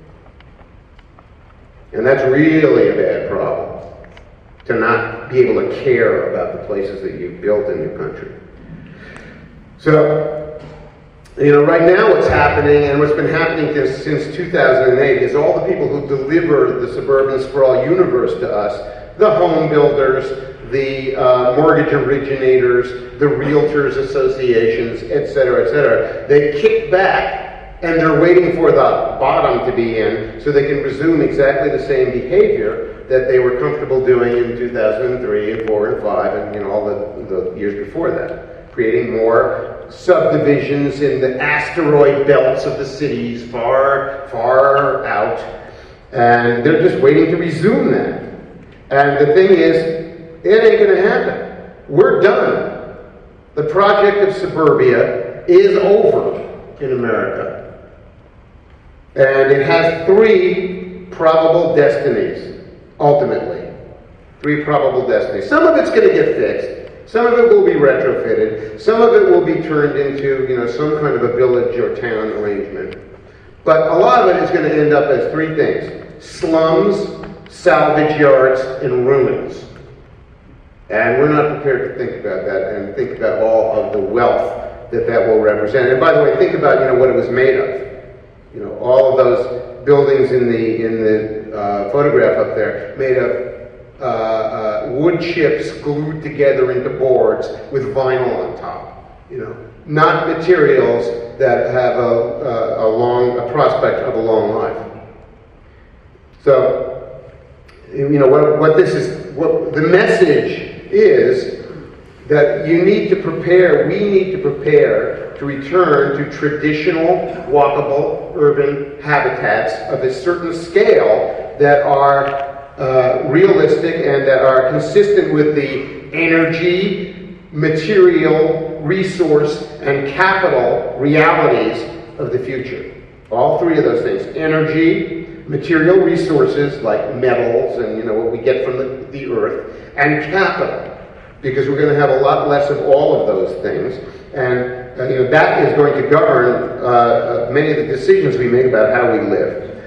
And that's really a bad problem, to not be able to care about the places that you've built in your country. So, You know, right now what's happening, and what's been happening to, since two thousand eight, is all the people who deliver the suburban sprawl universe to us, the home builders, the uh, mortgage originators, the realtors associations, et cetera, et cetera, they kick back and they're waiting for the bottom to be in so they can resume exactly the same behavior that they were comfortable doing in two thousand three and four and five and you know, all the, the years before that, creating more subdivisions in the asteroid belts of the cities far, far out, and they're just waiting to resume that. And the thing is, it ain't going to happen. We're done. The project of suburbia is over in America. And it has three probable destinies, ultimately. Three probable destinies. Some of it's going to get fixed. Some of it will be retrofitted. Some of it will be turned into, you know, some kind of a village or town arrangement. But a lot of it is going to end up as three things: slums, salvage yards, and ruins. And we're not prepared to think about that and think about all of the wealth that that will represent. And by the way, think about, you know, what it was made of. You know, all of those buildings in the in the uh, photograph up there, made of uh, uh, wood chips glued together into boards with vinyl on top. You know, not materials that have a, a, a long a prospect of a long life. So, you know, what, what this is, what the message is that you need to prepare, we need to prepare to return to traditional, walkable, urban habitats of a certain scale that are uh, realistic and that are consistent with the energy, material, resource, and capital realities of the future. All three of those things: energy, material resources like metals and, you know, what we get from the, the earth, and capital, because we're going to have a lot less of all of those things, and uh, you know, that is going to govern uh, many of the decisions we make about how we live.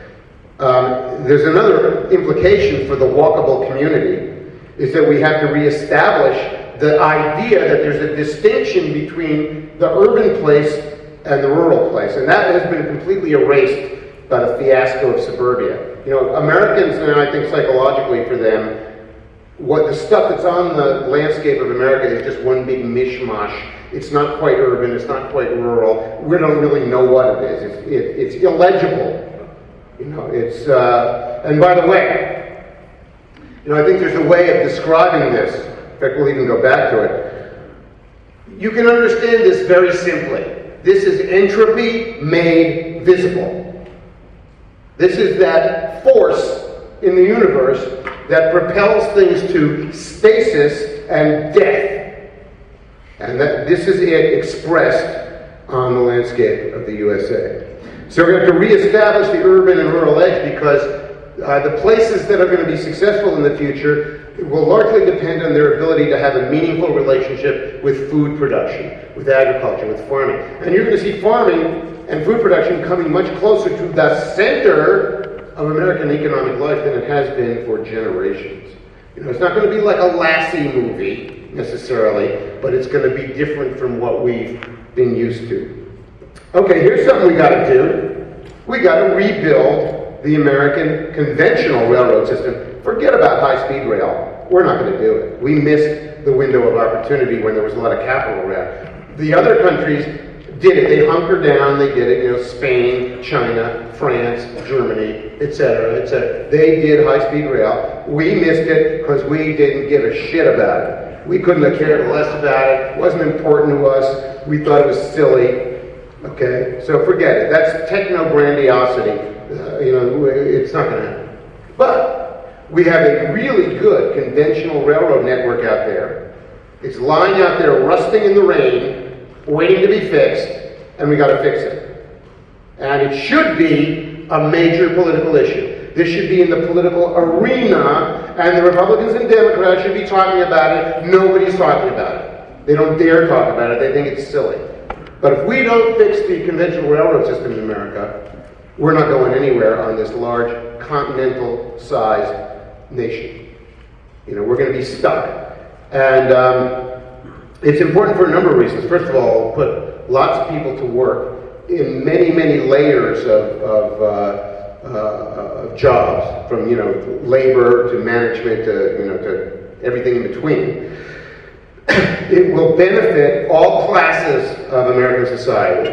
Um, there's another implication for the walkable community, is that we have to reestablish the idea that there's a distinction between the urban place and the rural place, and that has been completely erased by the fiasco of suburbia. You know, Americans, and I think psychologically for them, what the stuff that's on the landscape of America is just one big mishmash. It's not quite urban, it's not quite rural. We don't really know what it is. It's, it, it's illegible. You know, it's, uh, and by the way, you know, I think there's a way of describing this. In fact, we'll even go back to it. You can understand this very simply. This is entropy made visible. This is that force in the universe that propels things to stasis and death. And that this is it expressed on the landscape of the U S A. So we have to reestablish the urban and rural edge, because uh, the places that are going to be successful in the future will largely depend on their ability to have a meaningful relationship with food production, with agriculture, with farming. And you're going to see farming and food production coming much closer to the center of American economic life than it has been for generations. You know, it's not going to be like a Lassie movie, necessarily, but it's going to be different from what we've been used to. Okay, here's something we got to do. We got to rebuild the American conventional railroad system. Forget about high-speed rail. We're not going to do it. We missed the window of opportunity when there was a lot of capital around. The other countries did it. They hunkered down. They did it. You know, Spain, China, France, Germany, et cetera, et cetera. They did high-speed rail. We missed it because we didn't give a shit about it. We couldn't have cared less about it. It wasn't important to us. We thought it was silly. Okay, so forget it. That's techno-grandiosity. Uh, you know, it's not going to happen. But we have a really good conventional railroad network out there. It's lying out there rusting in the rain, waiting to be fixed, and we got to fix it. And it should be a major political issue. This should be in the political arena, and the Republicans and Democrats should be talking about it. Nobody's talking about it. They don't dare talk about it. They think it's silly. But if we don't fix the conventional railroad system in America, we're not going anywhere on this large continental-sized nation. You know, we're going to be stuck. And um, it's important for a number of reasons. First of all, put lots of people to work in many, many layers of, of, uh, uh, of jobs, from, you know, labor to management to, you know, to everything in between. It will benefit all classes of American society.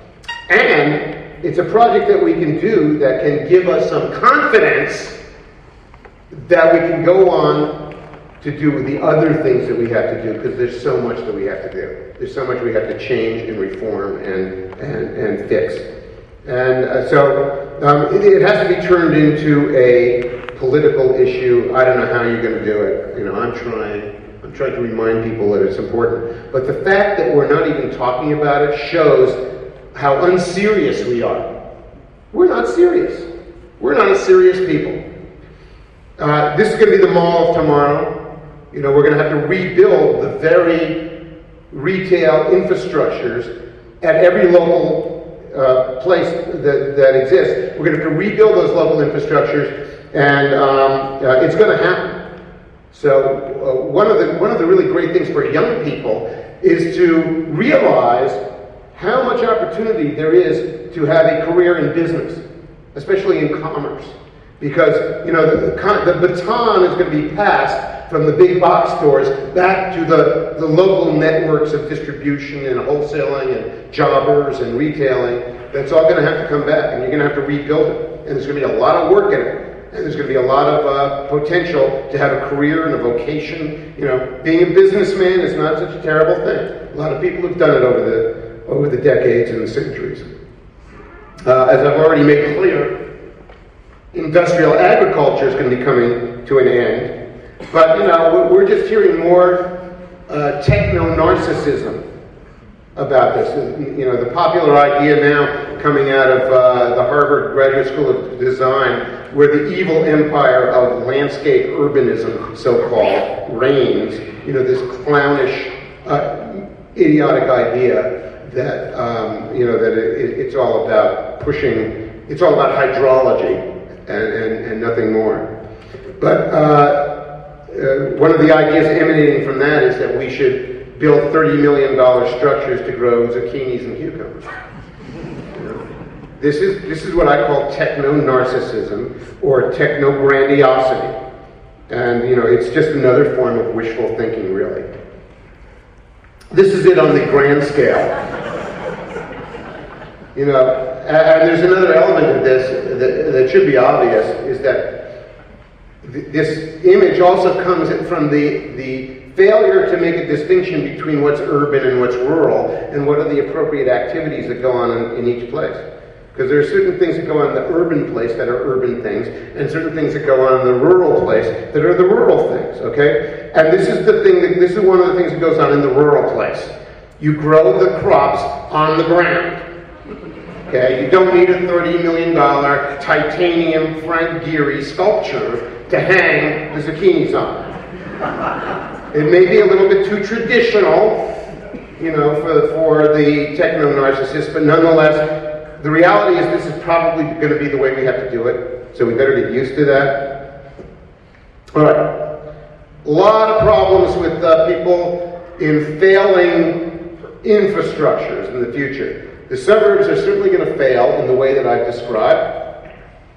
And it's a project that we can do that can give us some confidence that we can go on to do the other things that we have to do, because there's so much that we have to do. There's so much we have to change and reform and, and, and fix. And uh, so um, it, it has to be turned into a political issue. I don't know how you're going to do it. You know, I'm trying. I'm trying to remind people that it's important. But the fact that we're not even talking about it shows how unserious we are. We're not serious. We're not a serious people. Uh, this is going to be the mall of tomorrow. You know, we're going to have to rebuild the very retail infrastructures at every local uh, place that, that exists. We're going to have to rebuild those local infrastructures, and um, uh, it's going to happen. So uh, one of the one of the really great things for young people is to realize how much opportunity there is to have a career in business, especially in commerce. Because, you know, the, the baton is going to be passed from the big box stores back to the, the local networks of distribution and wholesaling and jobbers and retailing. That's all going to have to come back, and you're going to have to rebuild it. And there's going to be a lot of work in it. And there's going to be a lot of uh, potential to have a career and a vocation. You know, being a businessman is not such a terrible thing. A lot of people have done it over the, over the decades and the centuries. Uh, as I've already made clear, industrial agriculture is going to be coming to an end, but, you know, we're just hearing more uh, techno-narcissism about this. You know, the popular idea now coming out of uh, the Harvard Graduate School of Design, where the evil empire of landscape urbanism, so-called, reigns. You know, this clownish, uh, idiotic idea that, um, you know, that it, it's all about pushing, it's all about hydrology. And, and, and nothing more. But uh, uh, one of the ideas emanating from that is that we should build thirty million dollars structures to grow zucchinis and cucumbers. You know? This is this is what I call techno-narcissism or techno-grandiosity. And, you know, it's just another form of wishful thinking, really. This is it on the grand scale. You know, and there's another element of this that, that should be obvious, is that th- this image also comes from the, the failure to make a distinction between what's urban and what's rural, and what are the appropriate activities that go on in, in each place. Because there are certain things that go on in the urban place that are urban things, and certain things that go on in the rural place that are the rural things, okay? And this is the thing, that, this is one of the things that goes on in the rural place. You grow the crops on the ground. Okay, you don't need a thirty million dollars titanium Frank Gehry sculpture to hang the zucchinis on. It may be a little bit too traditional, you know, for, for the techno-narcissist, but nonetheless, the reality is this is probably going to be the way we have to do it, so we better get used to that. All right. A lot of problems with uh, people in failing infrastructures in the future. The suburbs are certainly going to fail in the way that I've described,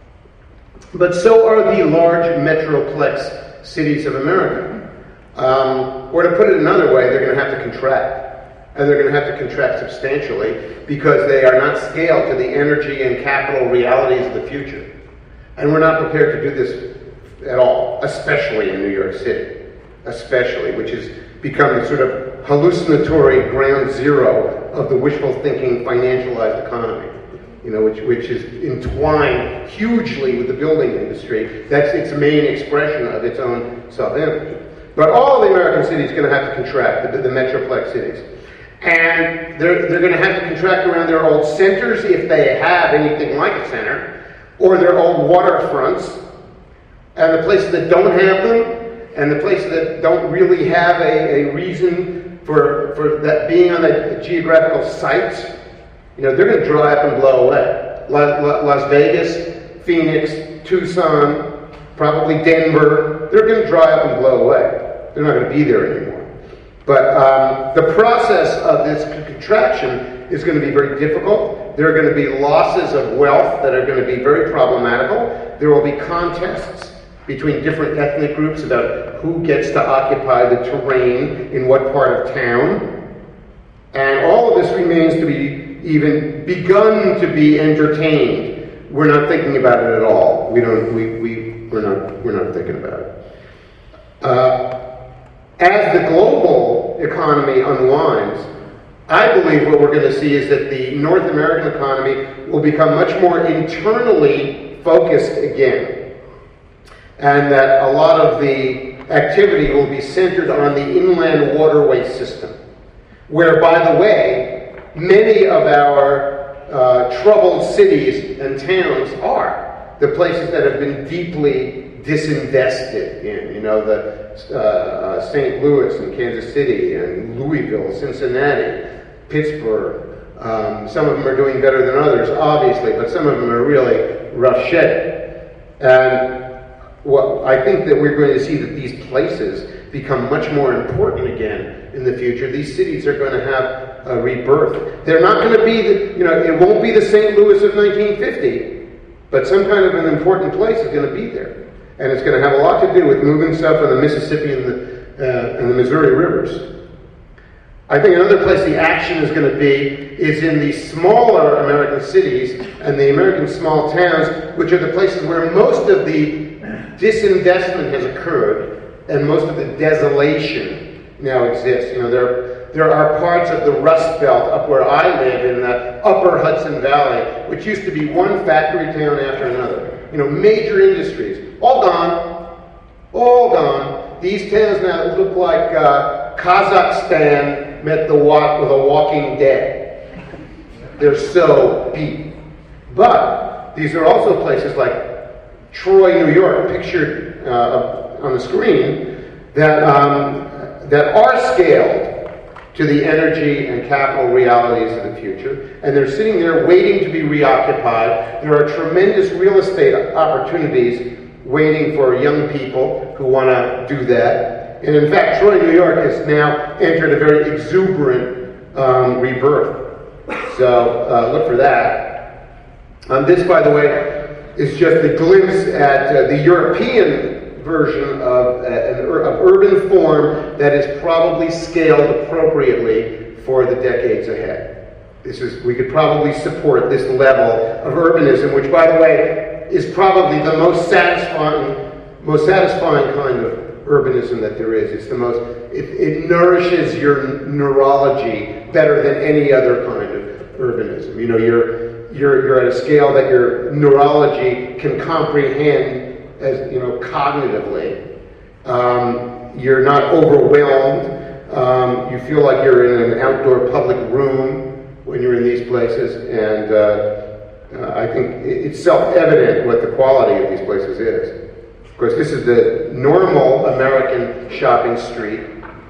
but so are the large metroplex cities of America. Um, or to put it another way, they're going to have to contract, and they're going to have to contract substantially because they are not scaled to the energy and capital realities of the future. And we're not prepared to do this at all, especially in New York City, especially, which has become the sort of hallucinatory ground zero of the wishful thinking financialized economy, you know, which, which is entwined hugely with the building industry. That's its main expression of its own self-image. But all the American cities are going to have to contract, the, the metroplex cities. And they're, they're going to have to contract around their old centers, if they have anything like a center, or their old waterfronts, and the places that don't have them, and the places that don't really have a, a reason for, for that being on a geographical site, you know, they're going to dry up and blow away. La, La, Las Vegas, Phoenix, Tucson, probably Denver, they're going to dry up and blow away. They're not going to be there anymore. But um, the process of this contraction is going to be very difficult. There are going to be losses of wealth that are going to be very problematical. There will be contests between different ethnic groups about who gets to occupy the terrain in what part of town. And all of this remains to be even begun to be entertained. We're not thinking about it at all. We don't, we, we, we're not, we're not thinking about it. Uh, as the global economy unwinds, I believe what we're going to see is that the North American economy will become much more internally focused again. And that a lot of the activity will be centered on the inland waterway system, where, by the way, many of our uh, troubled cities and towns are. The places that have been deeply disinvested in, you know, the uh, uh, Saint Louis and Kansas City and Louisville, Cincinnati, Pittsburgh. Um, some of them are doing better than others, obviously, but some of them are really rough-shedded. And well, I think that we're going to see that these places become much more important again in the future. These cities are going to have a rebirth. They're not going to be, the, you know, it won't be the Saint Louis of nineteen fifty, but some kind of an important place is going to be there. And it's going to have a lot to do with moving stuff on the Mississippi and the, uh, and the Missouri rivers. I think another place the action is going to be is in the smaller American cities and the American small towns, which are the places where most of the disinvestment has occurred and most of the desolation now exists. You know, there, there are parts of the Rust Belt up where I live in the upper Hudson Valley, which used to be one factory town after another. You know, major industries, all gone, all gone. These towns now look like uh, Kazakhstan met the walk with a Walking Dead. They're so beat. But these are also places like Troy, New York, pictured uh, on the screen, that, um, that are scaled to the energy and capital realities of the future, and they're sitting there waiting to be reoccupied. There are tremendous real estate opportunities waiting for young people who want to do that. And in fact, Troy, New York has now entered a very exuberant um, rebirth. So uh, look for that. Um, this, by the way, is just a glimpse at uh, the European version of, uh, an ur- of urban form that is probably scaled appropriately for the decades ahead. This is, we could probably support this level of urbanism, which, by the way, is probably the most satisfying, most satisfying kind of urbanism that there is. It's the most, it, it nourishes your neurology better than any other kind of urbanism. You know, you're You're, you're at a scale that your neurology can comprehend as, you know, cognitively. Um, you're not overwhelmed. Um, you feel like you're in an outdoor public room when you're in these places. And uh, uh, I think it's self-evident what the quality of these places is. Of course, this is the normal American shopping street.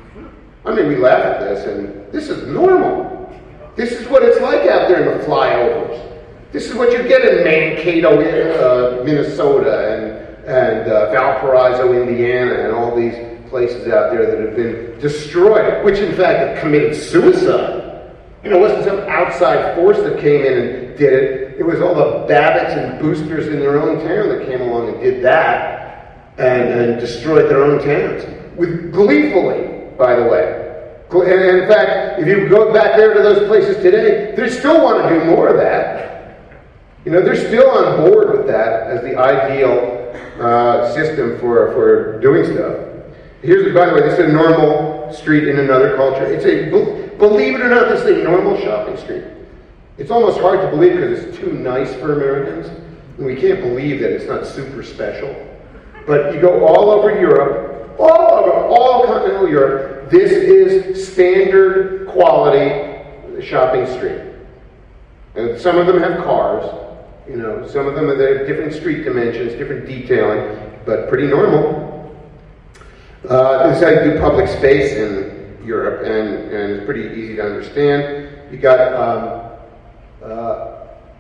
I mean, we laugh at this, and this is normal. This is what it's like out there in the flyovers. This is what you get in Mankato, uh, Minnesota, and, and uh, Valparaiso, Indiana, and all these places out there that have been destroyed, which in fact have committed suicide. You know, it wasn't some outside force that came in and did it. It was all the Babbitts and boosters in their own town that came along and did that and, and destroyed their own towns. With gleefully, by the way. And in fact, if you go back there to those places today, they still want to do more of that. You know, they're still on board with that as the ideal uh, system for, for doing stuff. Here's, by the way, this is a normal street in another culture. It's a, believe it or not, this is a normal shopping street. It's almost hard to believe because it's too nice for Americans, and we can't believe that it's not super special. But you go all over Europe, all over, all continental Europe, this is standard quality shopping street. And some of them have cars. You know, some of them are there, different street dimensions, different detailing, but pretty normal. Uh, this is how you do public space in Europe, and, and it's pretty easy to understand. You got, um, uh,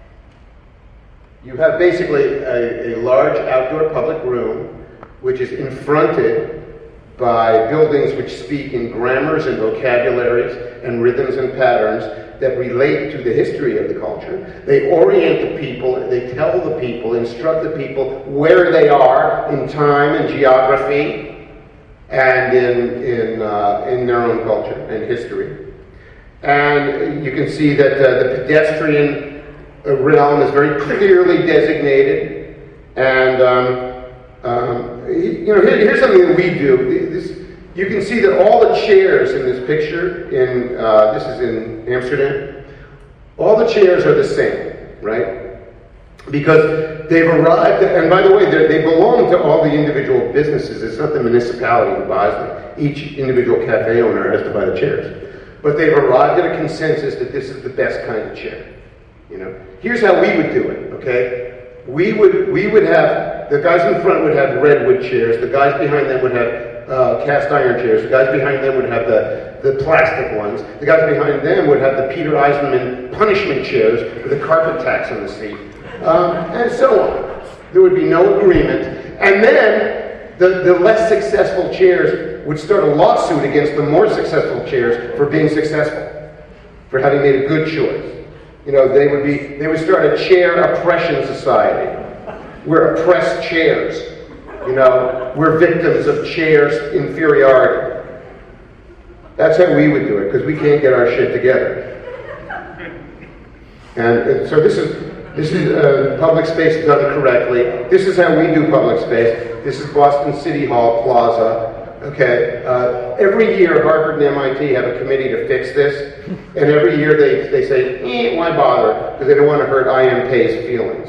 you have basically a, a large outdoor public room, which is infronted by buildings which speak in grammars and vocabularies and rhythms and patterns that relate to the history of the culture. They orient the people, they tell the people, instruct the people where they are in time and geography and in, in, uh, in their own culture and history. And you can see that uh, the pedestrian realm is very clearly designated. And um, um, you know, here, here's something that we do. This, you can see that all the chairs in this picture, in uh, this is in Amsterdam, all the chairs are the same, right? Because they've arrived, and by the way, they belong to all the individual businesses. It's not the municipality who buys them. Each individual cafe owner has to buy the chairs. But they've arrived at a consensus that this is the best kind of chair. You know, here's how we would do it, okay? We would we would have, the guys in front would have redwood chairs, the guys behind them would have uh, cast iron chairs, the guys behind them would have the, the plastic ones, the guys behind them would have the Peter Eisenman punishment chairs with the carpet tacks on the seat, um, and so on. There would be no agreement. And then the, the less successful chairs would start a lawsuit against the more successful chairs for being successful, for having made a good choice. You know, they would be, they would start a chair oppression society. We're oppressed chairs. You know, we're victims of chairs inferiority. That's how we would do it, because we can't get our shit together. And, and so this is this is uh, public space done correctly. This is how we do public space. This is Boston City Hall Plaza. Okay, uh, every year Harvard and M I T have a committee to fix this, and every year they, they say, eh, why bother? Because they don't want to hurt I M K's feelings.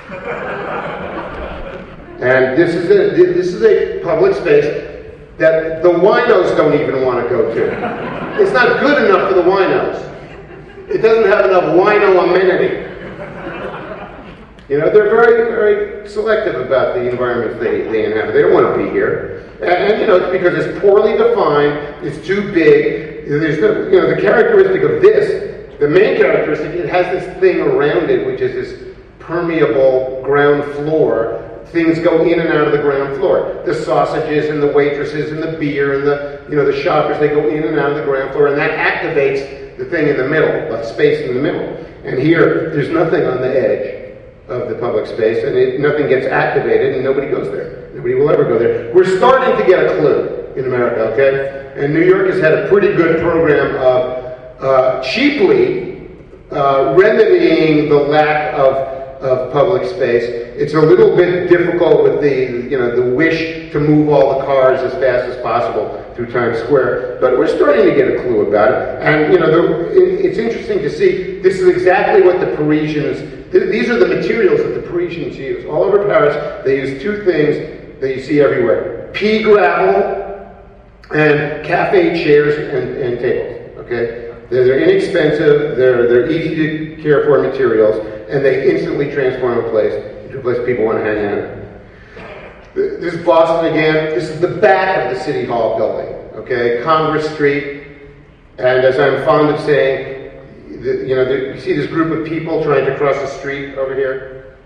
And this is a this is a public space that the winos don't even want to go to. It's not good enough for the winos. It doesn't have enough wino amenity. You know, they're very, very selective about the environments they, they inhabit. They don't want to be here. And, and, you know, it's because it's poorly defined, it's too big. There's no, you know, the characteristic of this, the main characteristic, it has this thing around it, which is this permeable ground floor. Things go in and out of the ground floor. The sausages and the waitresses and the beer and the, you know, the shoppers, they go in and out of the ground floor, and that activates the thing in the middle, the space in the middle. And here, there's nothing on the edge of the public space, and it, nothing gets activated, and nobody goes there. Nobody will ever go there. We're starting to get a clue in America, okay? And New York has had a pretty good program of uh, cheaply uh, remedying the lack of of public space. It's a little bit difficult with the, you know, the wish to move all the cars as fast as possible through Times Square, but we're starting to get a clue about it. And, you know, the, it, it's interesting to see, this is exactly what the Parisians, th- these are the materials that the Parisians use. All over Paris, they use two things that you see everywhere. Pea gravel and cafe chairs and, and tables, okay? They're, they're inexpensive, they're, they're easy to care for materials, and they instantly transform a place into a place people want to hang out. This is Boston again. This is the back of the City Hall building, okay? Congress Street. And as I'm fond of saying, the, you know, the, you see this group of people trying to cross the street over here?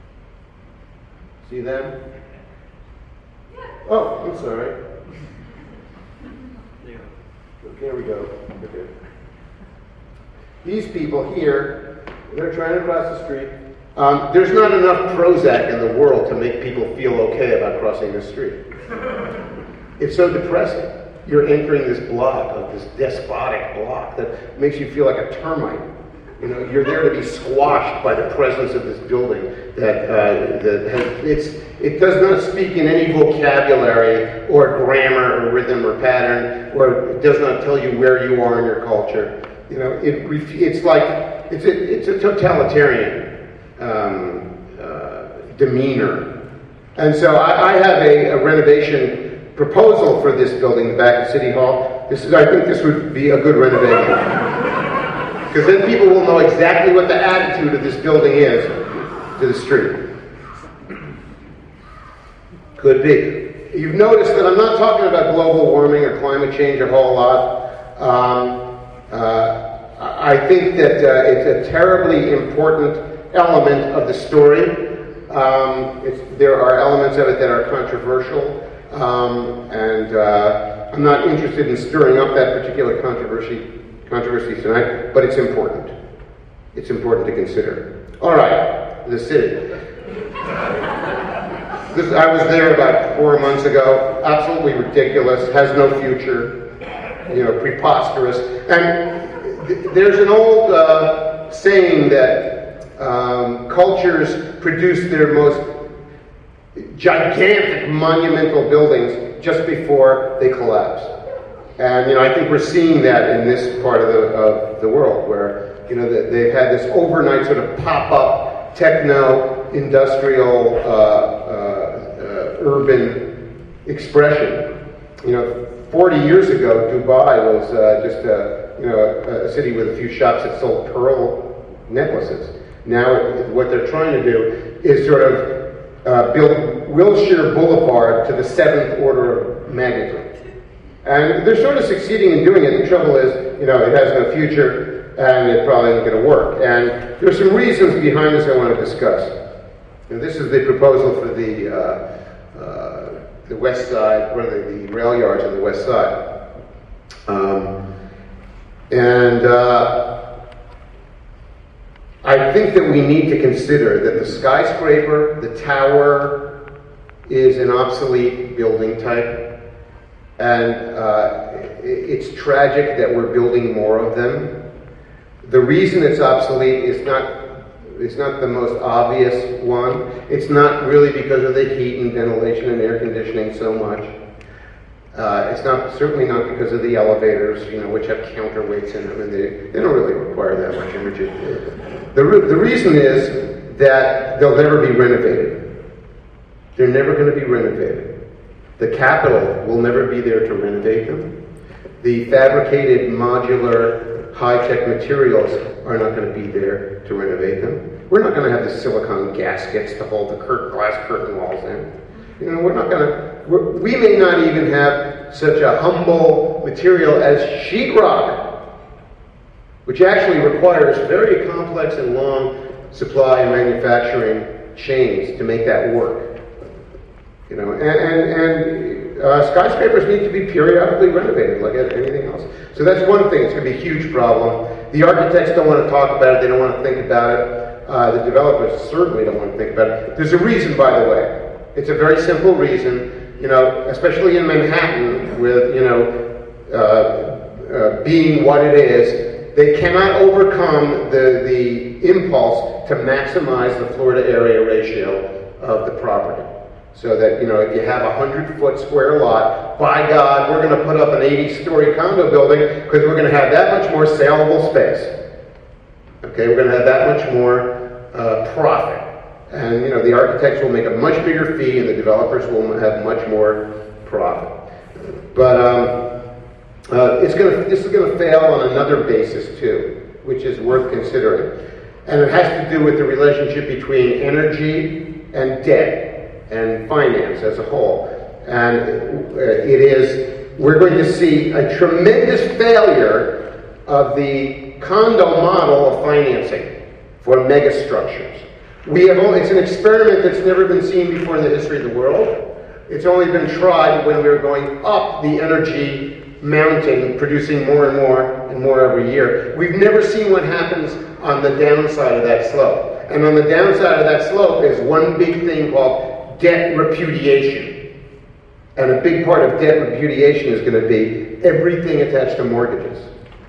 See them? Oh, I'm sorry. There we go. Okay. These people here, they're trying to cross the street. Um, there's not enough Prozac in the world to make people feel okay about crossing the street. It's so depressing. You're entering this block of this despotic block that makes you feel like a termite. You know, you're there to be squashed by the presence of this building that uh, that has, it's it does not speak in any vocabulary or grammar or rhythm or pattern, or it does not tell you where you are in your culture. You know, it it's like it's a, it's a totalitarian um, uh, demeanor. And so I, I have a, a renovation proposal for this building, the back of City Hall. This is, I think this would be a good renovation. Because then people will know exactly what the attitude of this building is to the street. Could be. You've noticed that I'm not talking about global warming or climate change a whole lot. Um, uh, I think that uh, it's a terribly important element of the story. Um, it's, there are elements of it that are controversial. Uh, Um, and uh, I'm not interested in stirring up that particular controversy, controversy tonight, but it's important. It's important to consider. All right, the city. This, I was there about four months ago. Absolutely ridiculous. Has no future. You know, preposterous. And th- there's an old uh, saying that um, cultures produce their most gigantic, monumental buildings just before they collapse. And you know, I think we're seeing that in this part of the of the world, where you know they've had this overnight sort of pop-up techno-industrial uh, uh, uh, urban expression. You know, forty years ago, Dubai was uh, just a you know a, a city with a few shops that sold pearl necklaces. Now, what they're trying to do is sort of uh, build Wilshire Boulevard to the seventh order of magnitude. And they're sort of succeeding in doing it. The trouble is, you know, it has no future, and it probably isn't going to work. And there are some reasons behind this I want to discuss. And this is the proposal for the uh, uh, the west side, one of the, the rail yards on the west side. Um, and uh, I think that we need to consider that the skyscraper, the tower, is an obsolete building type. And uh, it's tragic that we're building more of them. The reason it's obsolete is not, it's not the most obvious one. It's not really because of the heat and ventilation and air conditioning so much. Uh, it's not certainly not because of the elevators, you know, which have counterweights in them, and they, they don't really require that much energy. The, re- the reason is that they'll never be renovated. They're never going to be renovated. The capital will never be there to renovate them. The fabricated, modular, high-tech materials are not going to be there to renovate them. We're not going to have the silicone gaskets to hold the cur- glass curtain walls in. You know, we're not going to. We may not even have such a humble material as sheetrock, which actually requires very complex and long supply and manufacturing chains to make that work. You know, and, and, and uh, skyscrapers need to be periodically renovated like anything else. So that's one thing. It's going to be a huge problem. The architects don't want to talk about it. They don't want to think about it. Uh, the developers certainly don't want to think about it. There's a reason, by the way. It's a very simple reason. You know, especially in Manhattan, with you know uh, uh, being what it is, they cannot overcome the the impulse to maximize the floor to area ratio of the property. So that, you know, if you have a hundred-foot square lot, by God, we're going to put up an eighty-story condo building because we're going to have that much more saleable space. Okay, we're going to have that much more uh, profit. And, you know, the architects will make a much bigger fee and the developers will have much more profit. But um, uh, it's going to, this is going to fail on another basis, too, which is worth considering. And it has to do with the relationship between energy and debt and finance as a whole. And it is, we're going to see a tremendous failure of the condo model of financing for megastructures. We have only, it's an experiment that's never been seen before in the history of the world. It's only been tried when we were going up the energy mountain, producing more and more and more every year. We've never seen what happens on the downside of that slope. And on the downside of that slope is one big thing called debt repudiation. And a big part of debt repudiation is going to be everything attached to mortgages.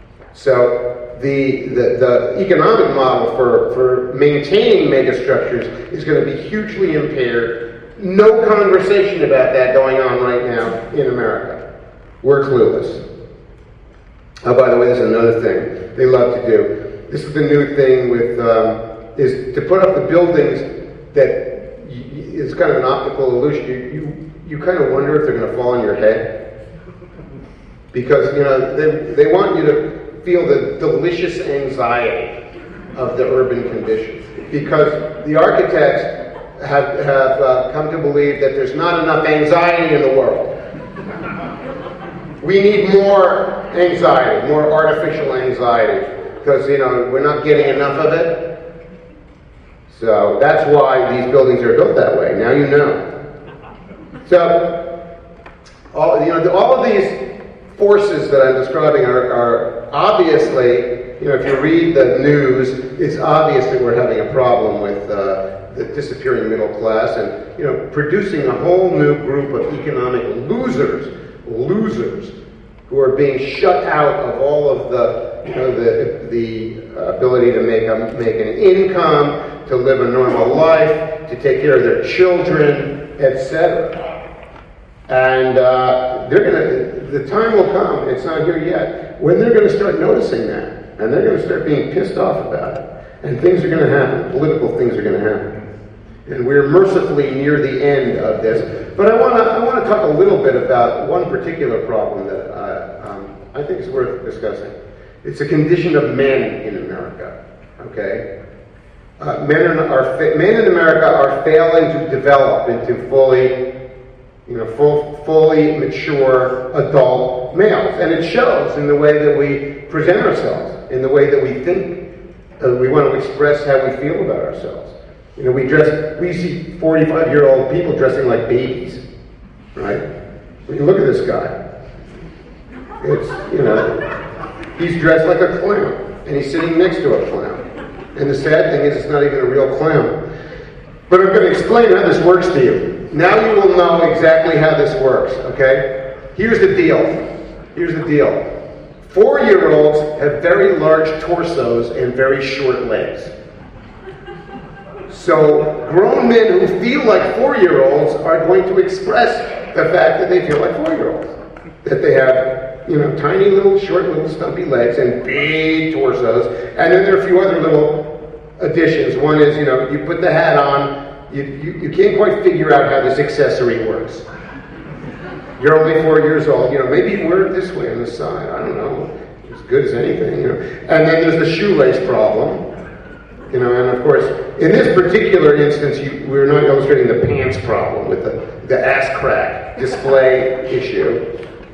So the, the, the economic model for, for maintaining megastructures is going to be hugely impaired. No conversation about that going on right now in America. We're clueless. Oh, by the way, this is another thing they love to do. This is the new thing with, um, is to put up the buildings that it's kind of an optical illusion. You, you, you kind of wonder if they're going to fall on your head. Because, you know, they, they want you to feel the delicious anxiety of the urban conditions. Because the architects have, have uh, come to believe that there's not enough anxiety in the world. We need more anxiety, more artificial anxiety. Because, you know, we're not getting enough of it. So that's why these buildings are built that way. Now you know. So all, you know, the, all of these forces that I'm describing are, are obviously, you know, if you read the news, it's obvious that we're having a problem with uh, the disappearing middle class and, you know, producing a whole new group of economic losers, losers, who are being shut out of all of the, you know, the, the ability to make, a, make an income, to live a normal life, to take care of their children, et cetera. And uh, they're gonna, the time will come, it's not here yet, when they're gonna start noticing that, and they're gonna start being pissed off about it, and things are gonna happen, political things are gonna happen. And we're mercifully near the end of this. But I wanna, I wanna talk a little bit about one particular problem that uh, um, I think is worth discussing. It's the condition of men in America, okay? Uh, men, are, are fa- men in America are failing to develop into fully you know, full, fully mature adult males. And it shows in the way that we present ourselves, in the way that we think. Uh, we want to express how we feel about ourselves. You know, we dress, we see forty-five-year-old people dressing like babies, right? I mean, look at this guy. It's, you know, he's dressed like a clown, and he's sitting next to a clown. And the sad thing is, it's not even a real clown. But I'm going to explain how this works to you. Now you will know exactly how this works, okay? Here's the deal. Here's the deal. Four-year-olds have very large torsos and very short legs. So grown men who feel like four-year-olds are going to express the fact that they feel like four-year-olds. That they have, you know, tiny little, short little stumpy legs and big torsos. And then there are a few other little additions. One is, you know, you put the hat on, You, you, you can't quite figure out how this accessory works. You're only four years old, you know, maybe you wear it this way on the side, I don't know, as good as anything, you know. And then there's the shoelace problem, you know, and of course, in this particular instance, you, we're not illustrating the pants problem with the, the ass crack display issue.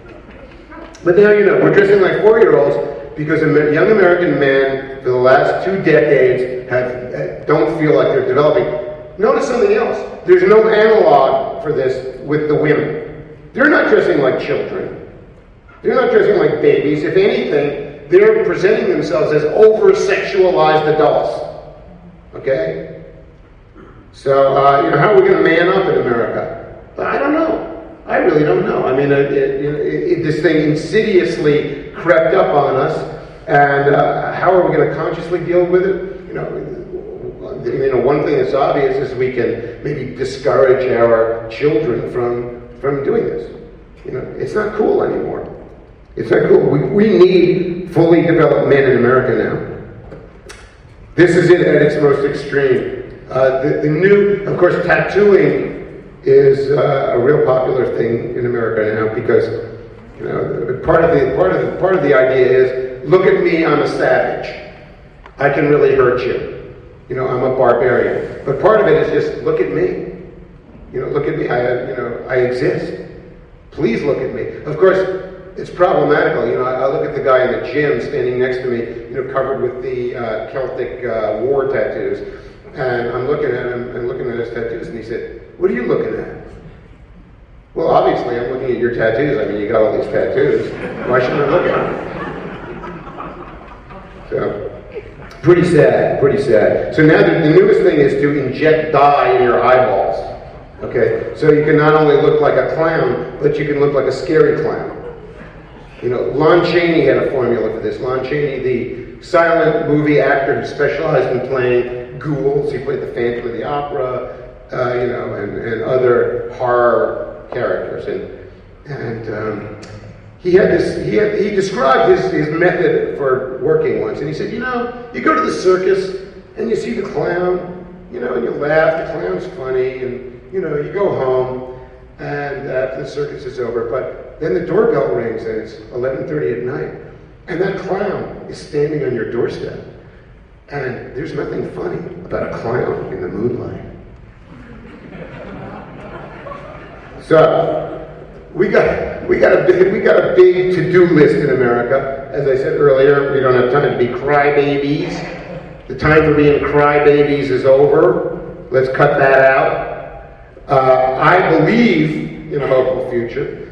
But now, you know, we're dressing like four-year-olds because young American men, for the last two decades, have don't feel like they're developing. Notice something else. There's no analog for this with the women. They're not dressing like children. They're not dressing like babies. If anything, they're presenting themselves as over-sexualized adults. Okay? So, uh, you know, how are we going to man up in America? I don't know. I really don't know. I mean, it, it, it, this thing insidiously crept up on us, and uh, how are we going to consciously deal with it? You know, You know, one thing that's obvious is we can maybe discourage our children from from doing this. You know, it's not cool anymore. It's not cool. We, we need fully developed men in America now. This is it at its most extreme. Uh, the, the new, of course, tattooing is uh, a real popular thing in America now because, you know, part of the part of the part of the idea is, look at me, I'm a savage. I can really hurt you. You know, I'm a barbarian. But part of it is just, look at me. You know, look at me. I, you know, I exist. Please look at me. Of course, it's problematical. You know, I, I look at the guy in the gym standing next to me, you know, covered with the uh, Celtic uh, war tattoos. And I'm looking at him and looking at his tattoos, and he said, "What are you looking at?" Well, obviously, I'm looking at your tattoos. I mean, you got all these tattoos. Why shouldn't I look at them? So... Pretty sad, pretty sad. So now the, the newest thing is to inject dye in your eyeballs. Okay, so you can not only look like a clown, but you can look like a scary clown. You know, Lon Chaney had a formula for this. Lon Chaney, the silent movie actor who specialized in playing ghouls. He played the Phantom of the Opera, uh, you know, and, and other horror characters. And and um, He had this. He had, he described his, his method for working once, and he said, you know, you go to the circus and you see the clown, you know, and you laugh. The clown's funny, and you know, you go home, and after the circus is over, but then the doorbell rings and it's eleven thirty at night, and that clown is standing on your doorstep, and there's nothing funny about a clown in the moonlight. So. We got we got a big we got a big to-do list in America. As I said earlier, we don't have time to be crybabies. The time for being crybabies is over. Let's cut that out. Uh, I believe in a hopeful future,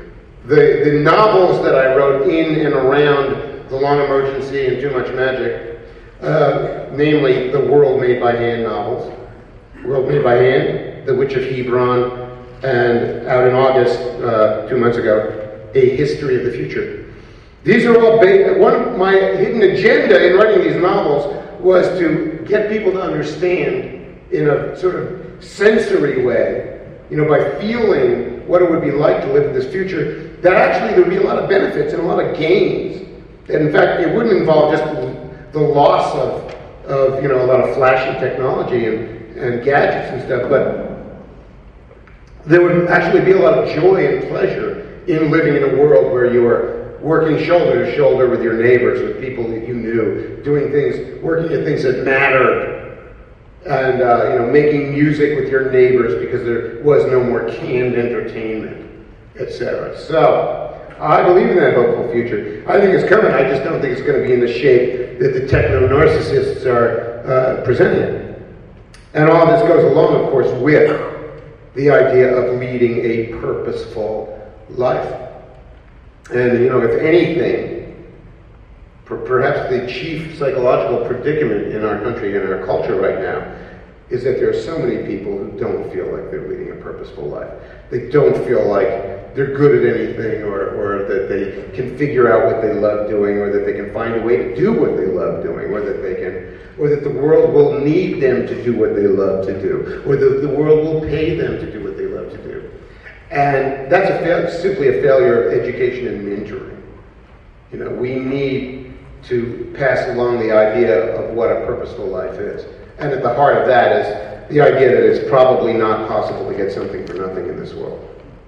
the, the novels that I wrote in and around The Long Emergency and Too Much Magic, uh, namely the World Made by Hand novels, World Made by Hand, The Witch of Hebron, and out in August, uh, two months ago, A History of the Future. These are all based, one of my hidden agenda in writing these novels was to get people to understand in a sort of sensory way, you know, by feeling what it would be like to live in this future, that actually there would be a lot of benefits and a lot of gains. That in fact, it wouldn't involve just the loss of, of you know, a lot of flashy technology and, and gadgets and stuff, but there would actually be a lot of joy and pleasure in living in a world where you are working shoulder to shoulder with your neighbors, with people that you knew, doing things, working at things that mattered, and uh, you know, making music with your neighbors because there was no more canned entertainment, et cetera. So, I believe in that hopeful future. I think it's coming. I just don't think it's going to be in the shape that the techno-narcissists are uh, presenting it. And all this goes along, of course, with the idea of leading a purposeful life. And, you know, if anything, per- perhaps the chief psychological predicament in our country and our culture right now is that there are so many people who don't feel like they're leading a purposeful life. They don't feel like they're good at anything, or, or that they can figure out what they love doing, or that they can find a way to do what they love doing, or that they can, or that the world will need them to do what they love to do, or that the world will pay them to do what they love to do. And that's a fail- simply a failure of education and mentoring. You know, we need to pass along the idea of what a purposeful life is. And at the heart of that is the idea that it's probably not possible to get something for nothing in this world.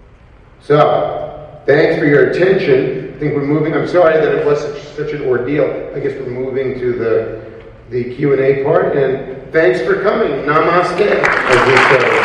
So, thanks for your attention. I think we're moving. I'm sorry that it was such, such an ordeal. I guess we're moving to the, the Q and A part. And thanks for coming. Namaste, as we say.